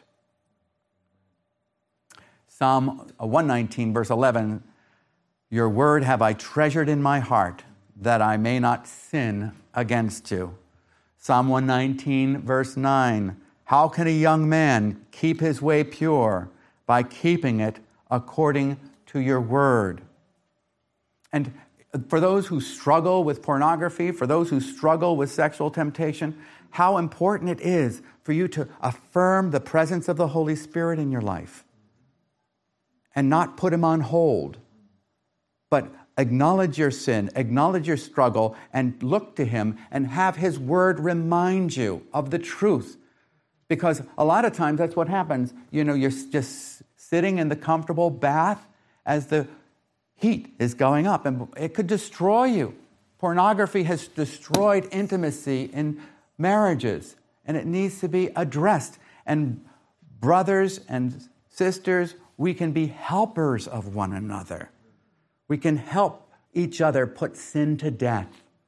S1: Psalm 119, verse 11, your word have I treasured in my heart, that I may not sin against you. Psalm 119, verse 9, how can a young man keep his way pure? By keeping it according to your word. And for those who struggle with pornography, for those who struggle with sexual temptation, how important it is for you to affirm the presence of the Holy Spirit in your life and not put him on hold, but acknowledge your sin, acknowledge your struggle, and look to him and have his word remind you of the truth. Because a lot of times that's what happens. You know, you're just sitting in the comfortable bath as the heat is going up, and it could destroy you. Pornography has destroyed intimacy in marriages, and it needs to be addressed. And brothers and sisters, we can be helpers of one another. We can help each other put sin to death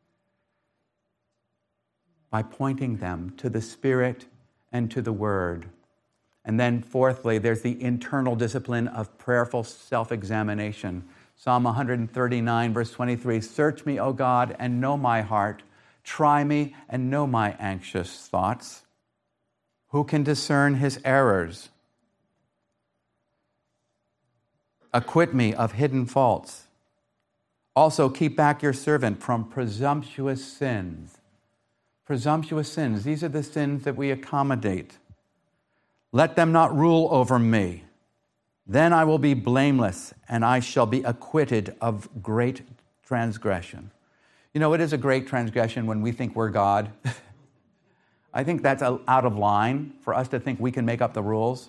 S1: by pointing them to the Spirit and to the Word. And then fourthly, there's the internal discipline of prayerful self-examination. Psalm 139, verse 23, "Search me, O God, and know my heart. Try me and know my anxious thoughts. Who can discern his errors? Acquit me of hidden faults. Also keep back your servant from presumptuous sins." Presumptuous sins, these are the sins that we accommodate. "Let them not rule over me. Then I will be blameless, and I shall be acquitted of great transgression." You know, it is a great transgression when we think we're God. I think that's out of line for us to think we can make up the rules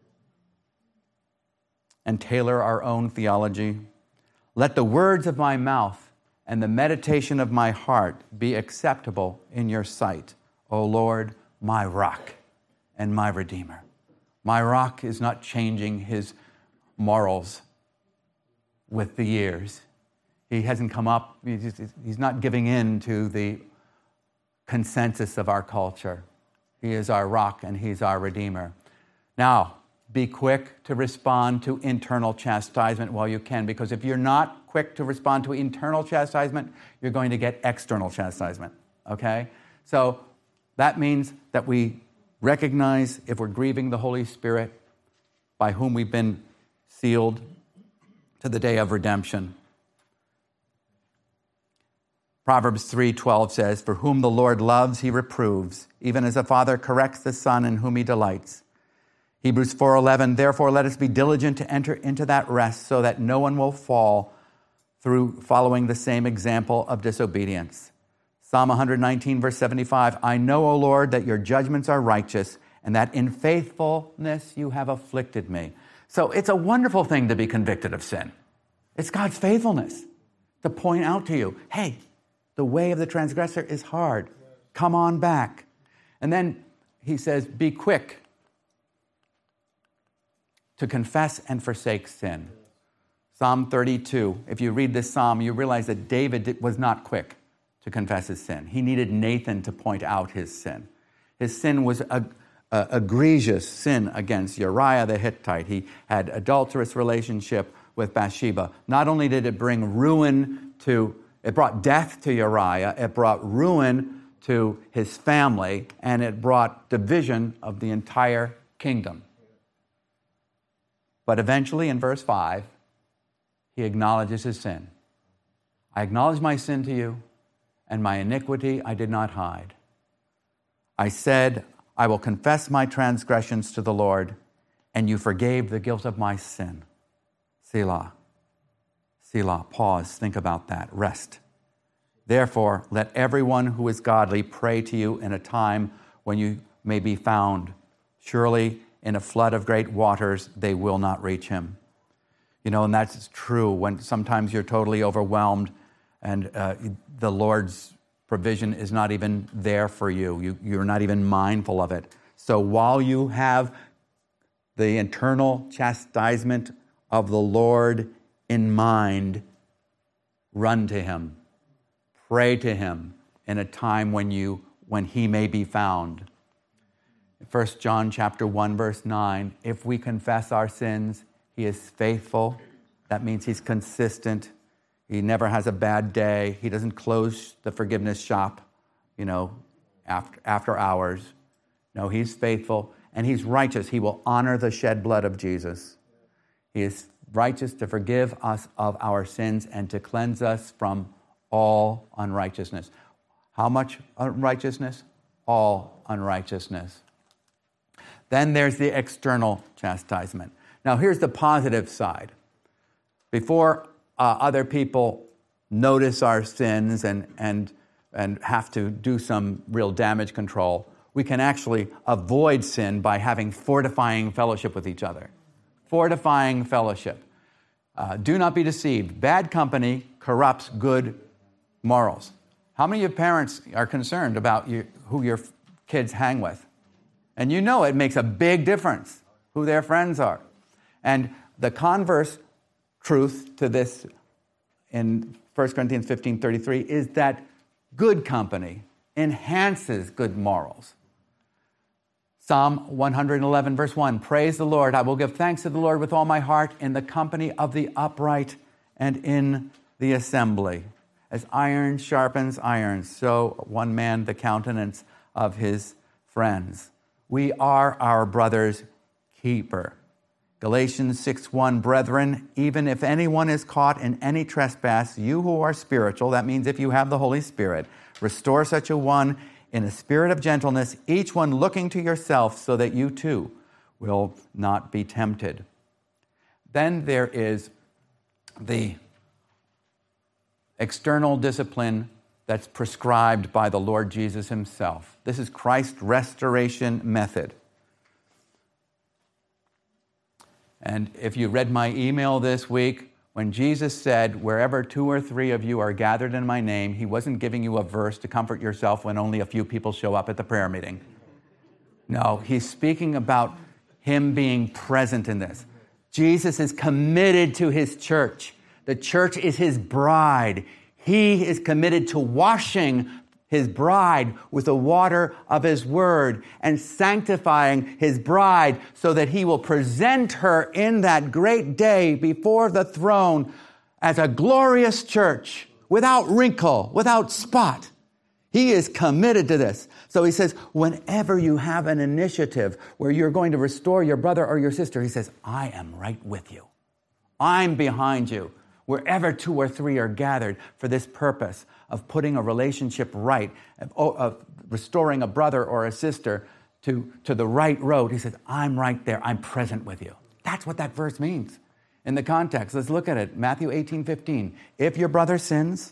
S1: and tailor our own theology. "Let the words of my mouth and the meditation of my heart be acceptable in your sight, O Lord, my rock and my redeemer." My rock is not changing his morals with the years. He hasn't come up, he's not giving in to the consensus of our culture. He is our rock and he's our redeemer. Now, be quick to respond to internal chastisement while you can, because if you're not quick to respond to internal chastisement, you're going to get external chastisement, okay? So that means that we recognize if we're grieving the Holy Spirit by whom we've been sealed to the day of redemption. Proverbs 3:12 says, "For whom the Lord loves, he reproves, even as a father corrects the son in whom he delights." Hebrews 4:11, "Therefore let us be diligent to enter into that rest, so that no one will fall through following the same example of disobedience." Psalm 119, verse 75, "I know, O Lord, that your judgments are righteous, and that in faithfulness you have afflicted me." So it's a wonderful thing to be convicted of sin. It's God's faithfulness to point out to you, hey, the way of the transgressor is hard. Come on back. And then he says, be quick to confess and forsake sin. Psalm 32, if you read this psalm, you realize that David was not quick to confess his sin. He needed Nathan to point out his sin. His sin was a egregious sin against Uriah the Hittite. He had adulterous relationship with Bathsheba. Not only did it bring it brought death to Uriah, it brought ruin to his family, and it brought division of the entire kingdom. But eventually, in verse 5, he acknowledges his sin. "I acknowledge my sin to you, and my iniquity I did not hide. I said, I will confess my transgressions to the Lord, and you forgave the guilt of my sin." Selah. Selah. Pause. Think about that. Rest. "Therefore, let everyone who is godly pray to you in a time when you may be found. Surely in a flood of great waters they will not reach him." You know, and that's true when sometimes you're totally overwhelmed and the Lord's provision is not even there for you. You're not even mindful of it. So while you have the internal chastisement of the Lord in mind, run to him. Pray to him in a time when he may be found. 1 John chapter 1, verse 9, "If we confess our sins, he is faithful." That means he's consistent. He never has a bad day. He doesn't close the forgiveness shop, after hours. No, he's faithful and he's righteous. He will honor the shed blood of Jesus. He is righteous to forgive us of our sins and to cleanse us from all unrighteousness. How much unrighteousness? All unrighteousness. Then there's the external chastisement. Now here's the positive side. Before other people notice our sins and have to do some real damage control, we can actually avoid sin by having fortifying fellowship with each other. Fortifying fellowship. Do not be deceived. Bad company corrupts good morals. How many of your parents are concerned about who your kids hang with? And you know it makes a big difference who their friends are. And the converse truth to this in 1 Corinthians 15:33, is that good company enhances good morals. Psalm 111, verse 1, praise the Lord. I will give thanks to the Lord with all my heart in the company of the upright and in the assembly. As iron sharpens iron, so one man the countenance of his friends. We are our brother's keeper. Galatians 6:1, brethren, even if anyone is caught in any trespass, you who are spiritual, that means if you have the Holy Spirit, restore such a one in a spirit of gentleness, each one looking to yourself so that you too will not be tempted. Then there is the external discipline that's prescribed by the Lord Jesus himself. This is Christ's restoration method. And if you read my email this week, when Jesus said, wherever 2 or 3 of you are gathered in my name, he wasn't giving you a verse to comfort yourself when only a few people show up at the prayer meeting. No, he's speaking about him being present in this. Jesus is committed to his church. The church is his bride. He is committed to washing his bride with the water of his word and sanctifying his bride so that he will present her in that great day before the throne as a glorious church without wrinkle, without spot. He is committed to this. So he says, whenever you have an initiative where you're going to restore your brother or your sister, he says, I am right with you. I'm behind you. Wherever 2 or 3 are gathered for this purpose of putting a relationship right, of restoring a brother or a sister to the right road, he says, I'm right there. I'm present with you. That's what that verse means in the context. Let's look at it. Matthew 18:15. If your brother sins,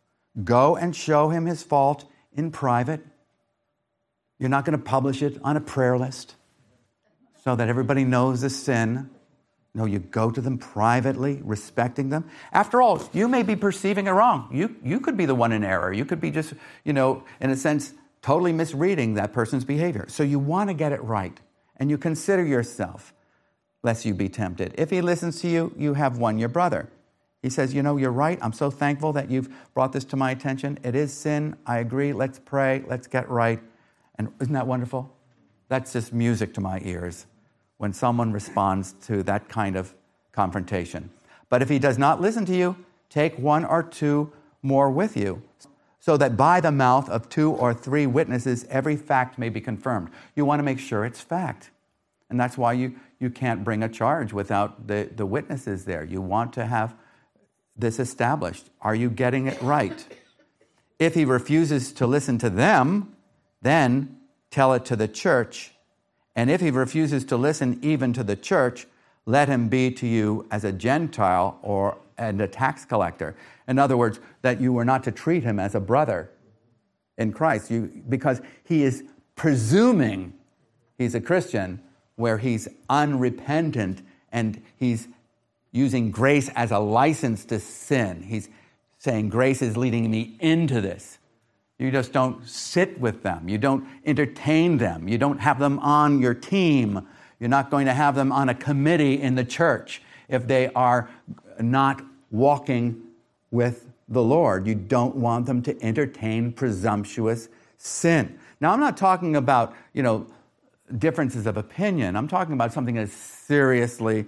S1: go and show him his fault in private. You're not going to publish it on a prayer list so that everybody knows the sin. No, you go to them privately, respecting them. After all, you may be perceiving it wrong. You could be the one in error. You could be just, in a sense, totally misreading that person's behavior. So you want to get it right. And you consider yourself, lest you be tempted. If he listens to you, you have won your brother. He says, you're right. I'm so thankful that you've brought this to my attention. It is sin. I agree. Let's pray. Let's get right. And isn't that wonderful? That's just music to my ears when someone responds to that kind of confrontation. But if he does not listen to you, take 1 or 2 more with you, so that by the mouth of 2 or 3 witnesses, every fact may be confirmed. You want to make sure it's fact. And that's why you can't bring a charge without the witnesses there. You want to have this established. Are you getting it right? If he refuses to listen to them, then tell it to the church. And if he refuses to listen even to the church, let him be to you as a Gentile and a tax collector. In other words, that you were not to treat him as a brother in Christ, because he is presuming he's a Christian where he's unrepentant and he's using grace as a license to sin. He's saying grace is leading me into this. You just don't sit with them. You don't entertain them. You don't have them on your team. You're not going to have them on a committee in the church if they are not walking with the Lord. You don't want them to entertain presumptuous sin. Now, I'm not talking about, differences of opinion. I'm talking about something that's seriously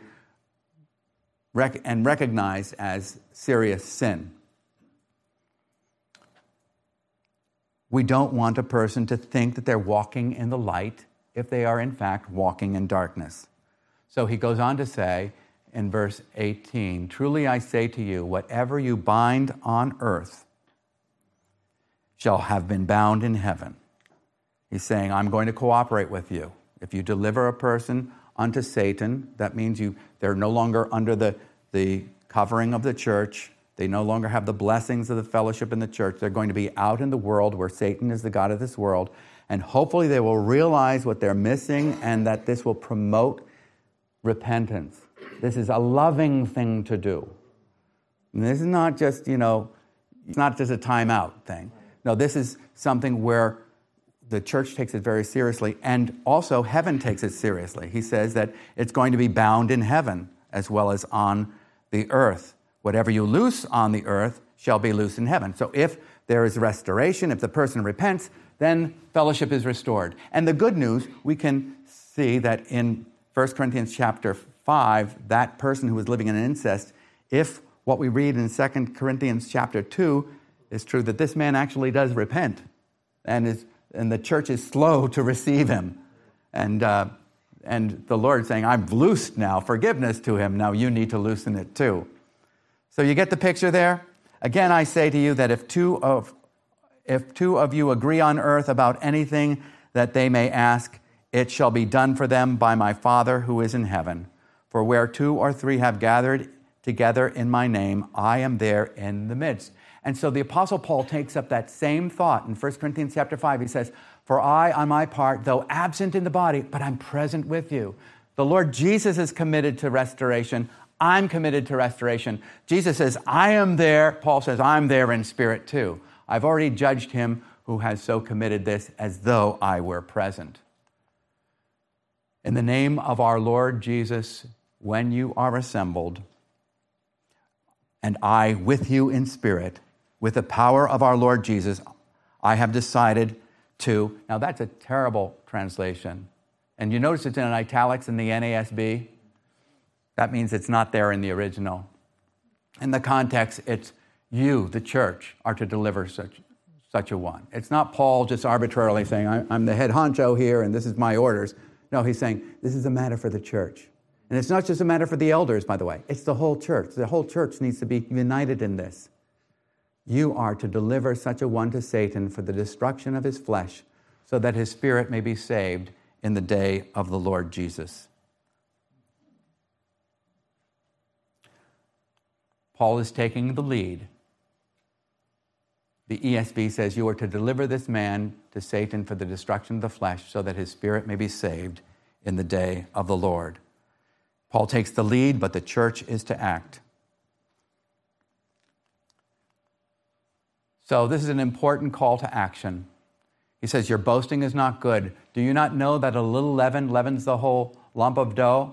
S1: and recognized as serious sin. We don't want a person to think that they're walking in the light if they are in fact walking in darkness. So he goes on to say in verse 18, truly I say to you, whatever you bind on earth shall have been bound in heaven. He's saying, I'm going to cooperate with you. If you deliver a person unto Satan, that means they're no longer under the covering of the church. They no longer have the blessings of the fellowship in the church. They're going to be out in the world where Satan is the god of this world. And hopefully they will realize what they're missing and that this will promote repentance. This is a loving thing to do. And this is not just, it's not just a timeout thing. No, this is something where the church takes it very seriously, and also heaven takes it seriously. He says that it's going to be bound in heaven as well as on the earth. Whatever you loose on the earth shall be loosed in heaven. So if there is restoration, if the person repents, then fellowship is restored. And the good news, we can see that in 1 Corinthians chapter 5, that person who was living in incest, if what we read in 2 Corinthians chapter 2 is true, that this man actually does repent, and the church is slow to receive him. And the Lord saying, I've loosed now forgiveness to him. Now you need to loosen it too. So you get the picture there? Again, I say to you that if two of you agree on earth about anything that they may ask, it shall be done for them by my Father who is in heaven. For where 2 or 3 have gathered together in my name, I am there in the midst. And so the Apostle Paul takes up that same thought in 1 Corinthians chapter 5. He says, for I, on my part, though absent in the body, but I'm present with you. The Lord Jesus is committed to restoration. I'm committed to restoration. Jesus says, I am there. Paul says, I'm there in spirit too. I've already judged him who has so committed this as though I were present. In the name of our Lord Jesus, when you are assembled, and I with you in spirit, with the power of our Lord Jesus, I have decided to. Now that's a terrible translation. And you notice it's in italics in the NASB. That means it's not there in the original. In the context, it's you, the church, are to deliver such a one. It's not Paul just arbitrarily saying, I'm the head honcho here and this is my orders. No, he's saying, this is a matter for the church. And it's not just a matter for the elders, by the way. It's the whole church. The whole church needs to be united in this. You are to deliver such a one to Satan for the destruction of his flesh, so that his spirit may be saved in the day of the Lord Jesus. Paul is taking the lead. The ESV says, you are to deliver this man to Satan for the destruction of the flesh, so that his spirit may be saved in the day of the Lord. Paul takes the lead, but the church is to act. So this is an important call to action. He says, your boasting is not good. Do you not know that a little leaven leavens the whole lump of dough?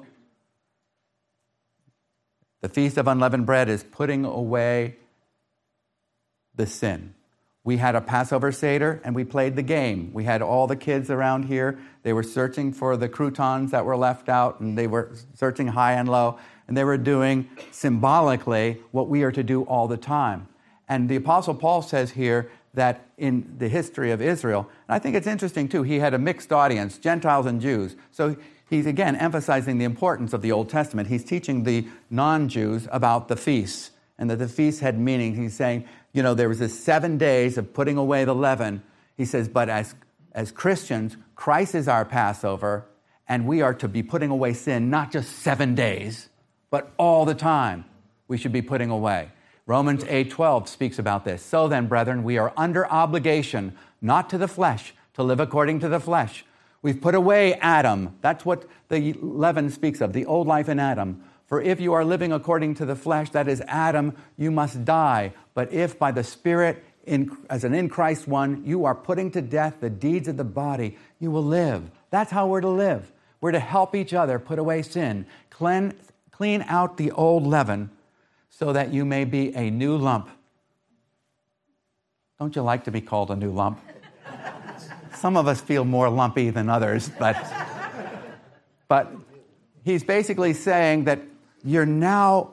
S1: The Feast of Unleavened Bread is putting away the sin. We had a Passover Seder and we played the game. We had all the kids around here. They were searching for the croutons that were left out, and they were searching high and low, and they were doing symbolically what we are to do all the time. And the Apostle Paul says here that in the history of Israel, and I think it's interesting too, he had a mixed audience, Gentiles and Jews. So he's again emphasizing the importance of the Old Testament. He's teaching the non-Jews about the feasts, and that the feasts had meaning. He's saying, there was this 7 days of putting away the leaven. He says, but as Christians, Christ is our Passover, and we are to be putting away sin, not just 7 days, but all the time we should be putting away. Romans 8:12 speaks about this. So then, brethren, we are under obligation, not to the flesh, to live according to the flesh. We've put away Adam. That's what the leaven speaks of, the old life in Adam. For if you are living according to the flesh, that is Adam, you must die. But if by the Spirit, as an in Christ one, you are putting to death the deeds of the body, you will live. That's how we're to live. We're to help each other put away sin, clean out the old leaven, so that you may be a new lump. Don't you like to be called a new lump? Some of us feel more lumpy than others, but he's basically saying that you're now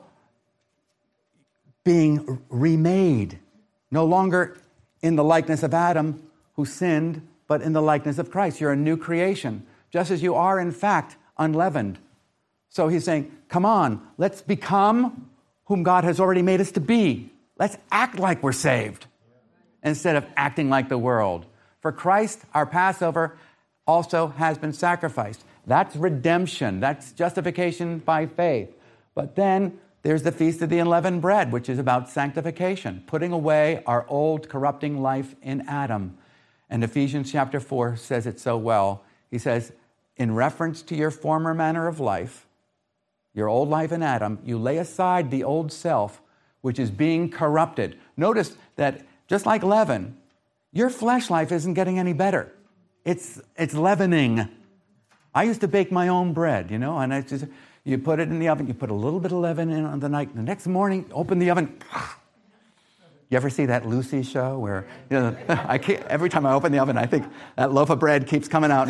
S1: being remade, no longer in the likeness of Adam, who sinned, but in the likeness of Christ. You're a new creation, just as you are, in fact, unleavened. So he's saying, come on, let's become whom God has already made us to be. Let's act like we're saved instead of acting like the world. For Christ, our Passover, also has been sacrificed. That's redemption. That's justification by faith. But then there's the Feast of the Unleavened Bread, which is about sanctification, putting away our old corrupting life in Adam. And Ephesians chapter 4 says it so well. He says, in reference to your former manner of life, your old life in Adam, you lay aside the old self, which is being corrupted. Notice that just like leaven, your flesh life isn't getting any better. It's leavening. I used to bake my own bread, and it's just, you put it in the oven, you put a little bit of leaven in on the night, the next morning, open the oven, You ever see that Lucy show where, every time I open the oven, I think that loaf of bread keeps coming out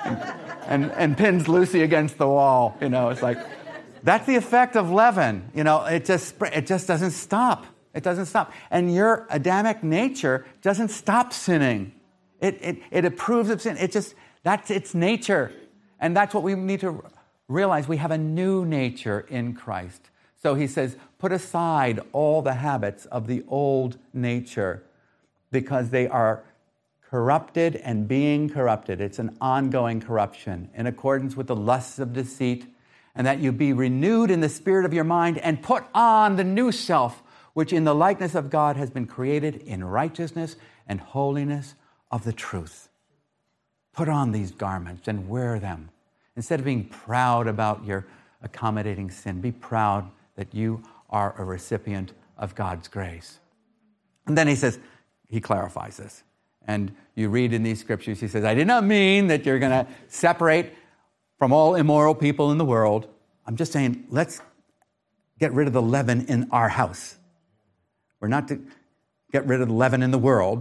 S1: and pins Lucy against the wall. It's like, that's the effect of leaven. It just doesn't stop. It doesn't stop. And your Adamic nature doesn't stop sinning. It approves of sin. That's its nature. And that's what we need to realize. We have a new nature in Christ. So he says, put aside all the habits of the old nature because they are corrupted and being corrupted. It's an ongoing corruption in accordance with the lusts of deceit, and that you be renewed in the spirit of your mind and put on the new self, which in the likeness of God has been created in righteousness and holiness of the truth. Put on these garments and wear them. Instead of being proud about your accommodating sin, be proud that you are a recipient of God's grace. And then he clarifies this. And you read in these scriptures, he says, I did not mean that you're going to separate from all immoral people in the world. I'm just saying, let's get rid of the leaven in our house. We're not to get rid of the leaven in the world.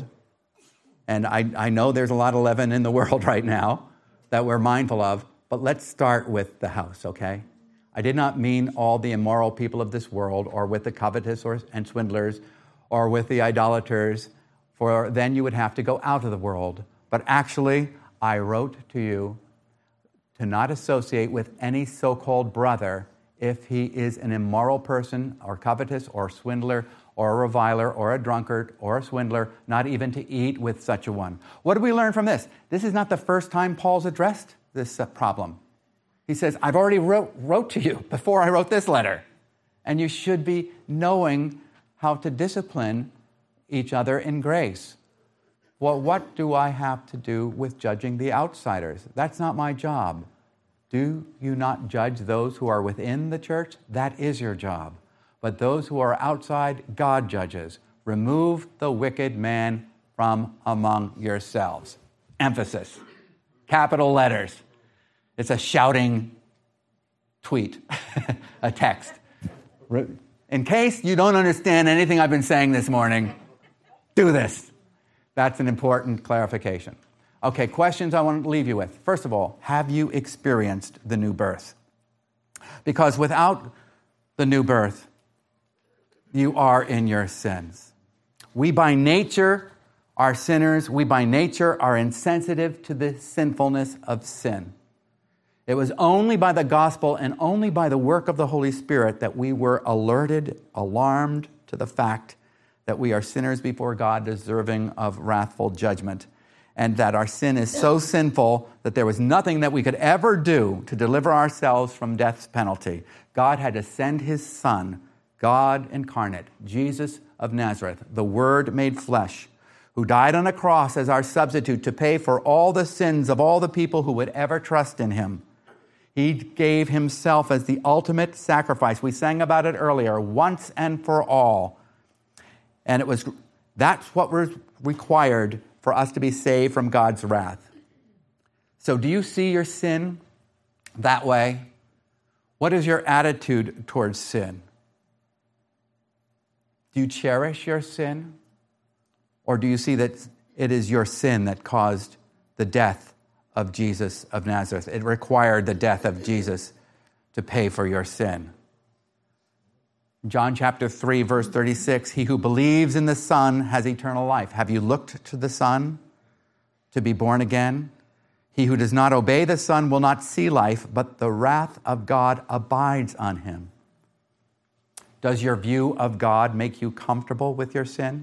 S1: And I know there's a lot of leaven in the world right now that we're mindful of, but let's start with the house, okay? I did not mean all the immoral people of this world, or with the covetous and swindlers, or with the idolaters, for then you would have to go out of the world. But actually, I wrote to you to not associate with any so-called brother if he is an immoral person, or covetous, or swindler, or a reviler, or a drunkard, or a swindler, not even to eat with such a one. What do we learn from this? This is not the first time Paul's addressed this problem. He says, I've already wrote to you before I wrote this letter. And you should be knowing how to discipline each other in grace. Well, what do I have to do with judging the outsiders? That's not my job. Do you not judge those who are within the church? That is your job. But those who are outside, God judges. Remove the wicked man from among yourselves. Emphasis. Capital letters. It's a shouting tweet, a text. In case you don't understand anything I've been saying this morning, do this. That's an important clarification. Okay, questions I want to leave you with. First of all, have you experienced the new birth? Because without the new birth, you are in your sins. We by nature are sinners. We by nature are insensitive to the sinfulness of sin. It was only by the gospel and only by the work of the Holy Spirit that we were alarmed to the fact that we are sinners before God, deserving of wrathful judgment, and that our sin is so sinful that there was nothing that we could ever do to deliver ourselves from death's penalty. God had to send his Son, God incarnate, Jesus of Nazareth, the Word made flesh, who died on a cross as our substitute to pay for all the sins of all the people who would ever trust in him. He gave himself as the ultimate sacrifice. We sang about it earlier, once and for all. And that's what was required for us to be saved from God's wrath. So do you see your sin that way? What is your attitude towards sin? Do you cherish your sin? Or do you see that it is your sin that caused the death of Jesus of Nazareth? It required the death of Jesus to pay for your sin. John chapter 3, verse 36, he who believes in the Son has eternal life. Have you looked to the Son to be born again? He who does not obey the Son will not see life, but the wrath of God abides on him. Does your view of God make you comfortable with your sin?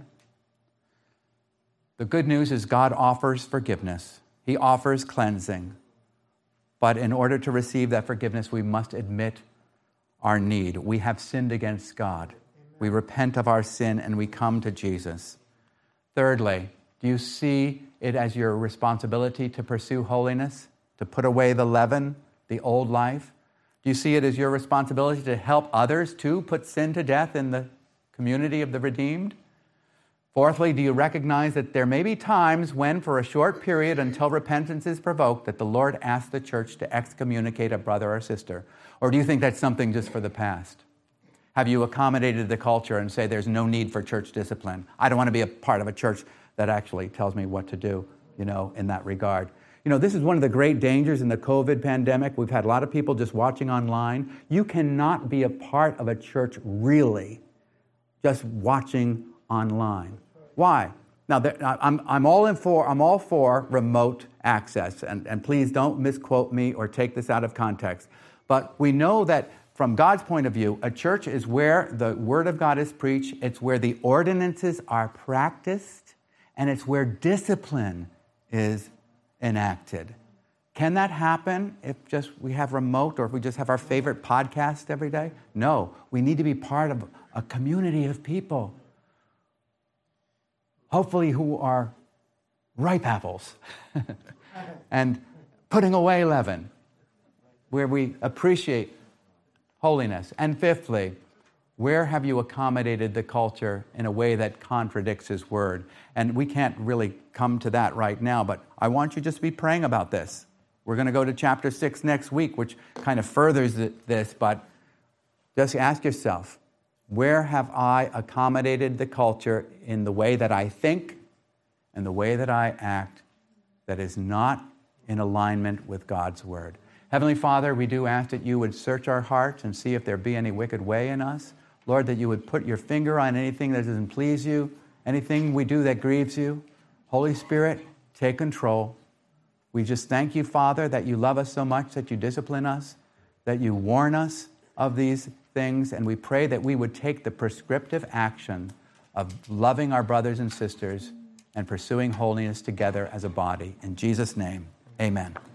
S1: The good news is God offers forgiveness. He offers cleansing. But in order to receive that forgiveness, we must admit our need. We have sinned against God. We repent of our sin and we come to Jesus. Thirdly, do you see it as your responsibility to pursue holiness, to put away the leaven, the old life? Do you see it as your responsibility to help others too put sin to death in the community of the redeemed? Fourthly, do you recognize that there may be times when, for a short period until repentance is provoked, that the Lord asks the church to excommunicate a brother or sister? Or do you think that's something just for the past? Have you accommodated the culture and say there's no need for church discipline? I don't want to be a part of a church that actually tells me what to do, in that regard. This is one of the great dangers in the COVID pandemic. We've had a lot of people just watching online. You cannot be a part of a church really just watching online. Why? Now, I'm all for remote access, and please don't misquote me or take this out of context. But we know that from God's point of view, a church is where the Word of God is preached, it's where the ordinances are practiced, and it's where discipline is enacted. Can that happen if just we have remote or if we just have our favorite podcast every day? No, we need to be part of a community of people, hopefully who are ripe apples and putting away leaven, where we appreciate holiness. And fifthly, where have you accommodated the culture in a way that contradicts His Word? And we can't really come to that right now, but I want you just to be praying about this. We're going to go to chapter 6 next week, which kind of furthers this, but just ask yourself, where have I accommodated the culture in the way that I think and the way that I act that is not in alignment with God's Word? Heavenly Father, we do ask that you would search our hearts and see if there be any wicked way in us. Lord, that you would put your finger on anything that doesn't please you, anything we do that grieves you. Holy Spirit, take control. We just thank you, Father, that you love us so much, that you discipline us, that you warn us of these things, and we pray that we would take the prescriptive action of loving our brothers and sisters and pursuing holiness together as a body. In Jesus' name, amen.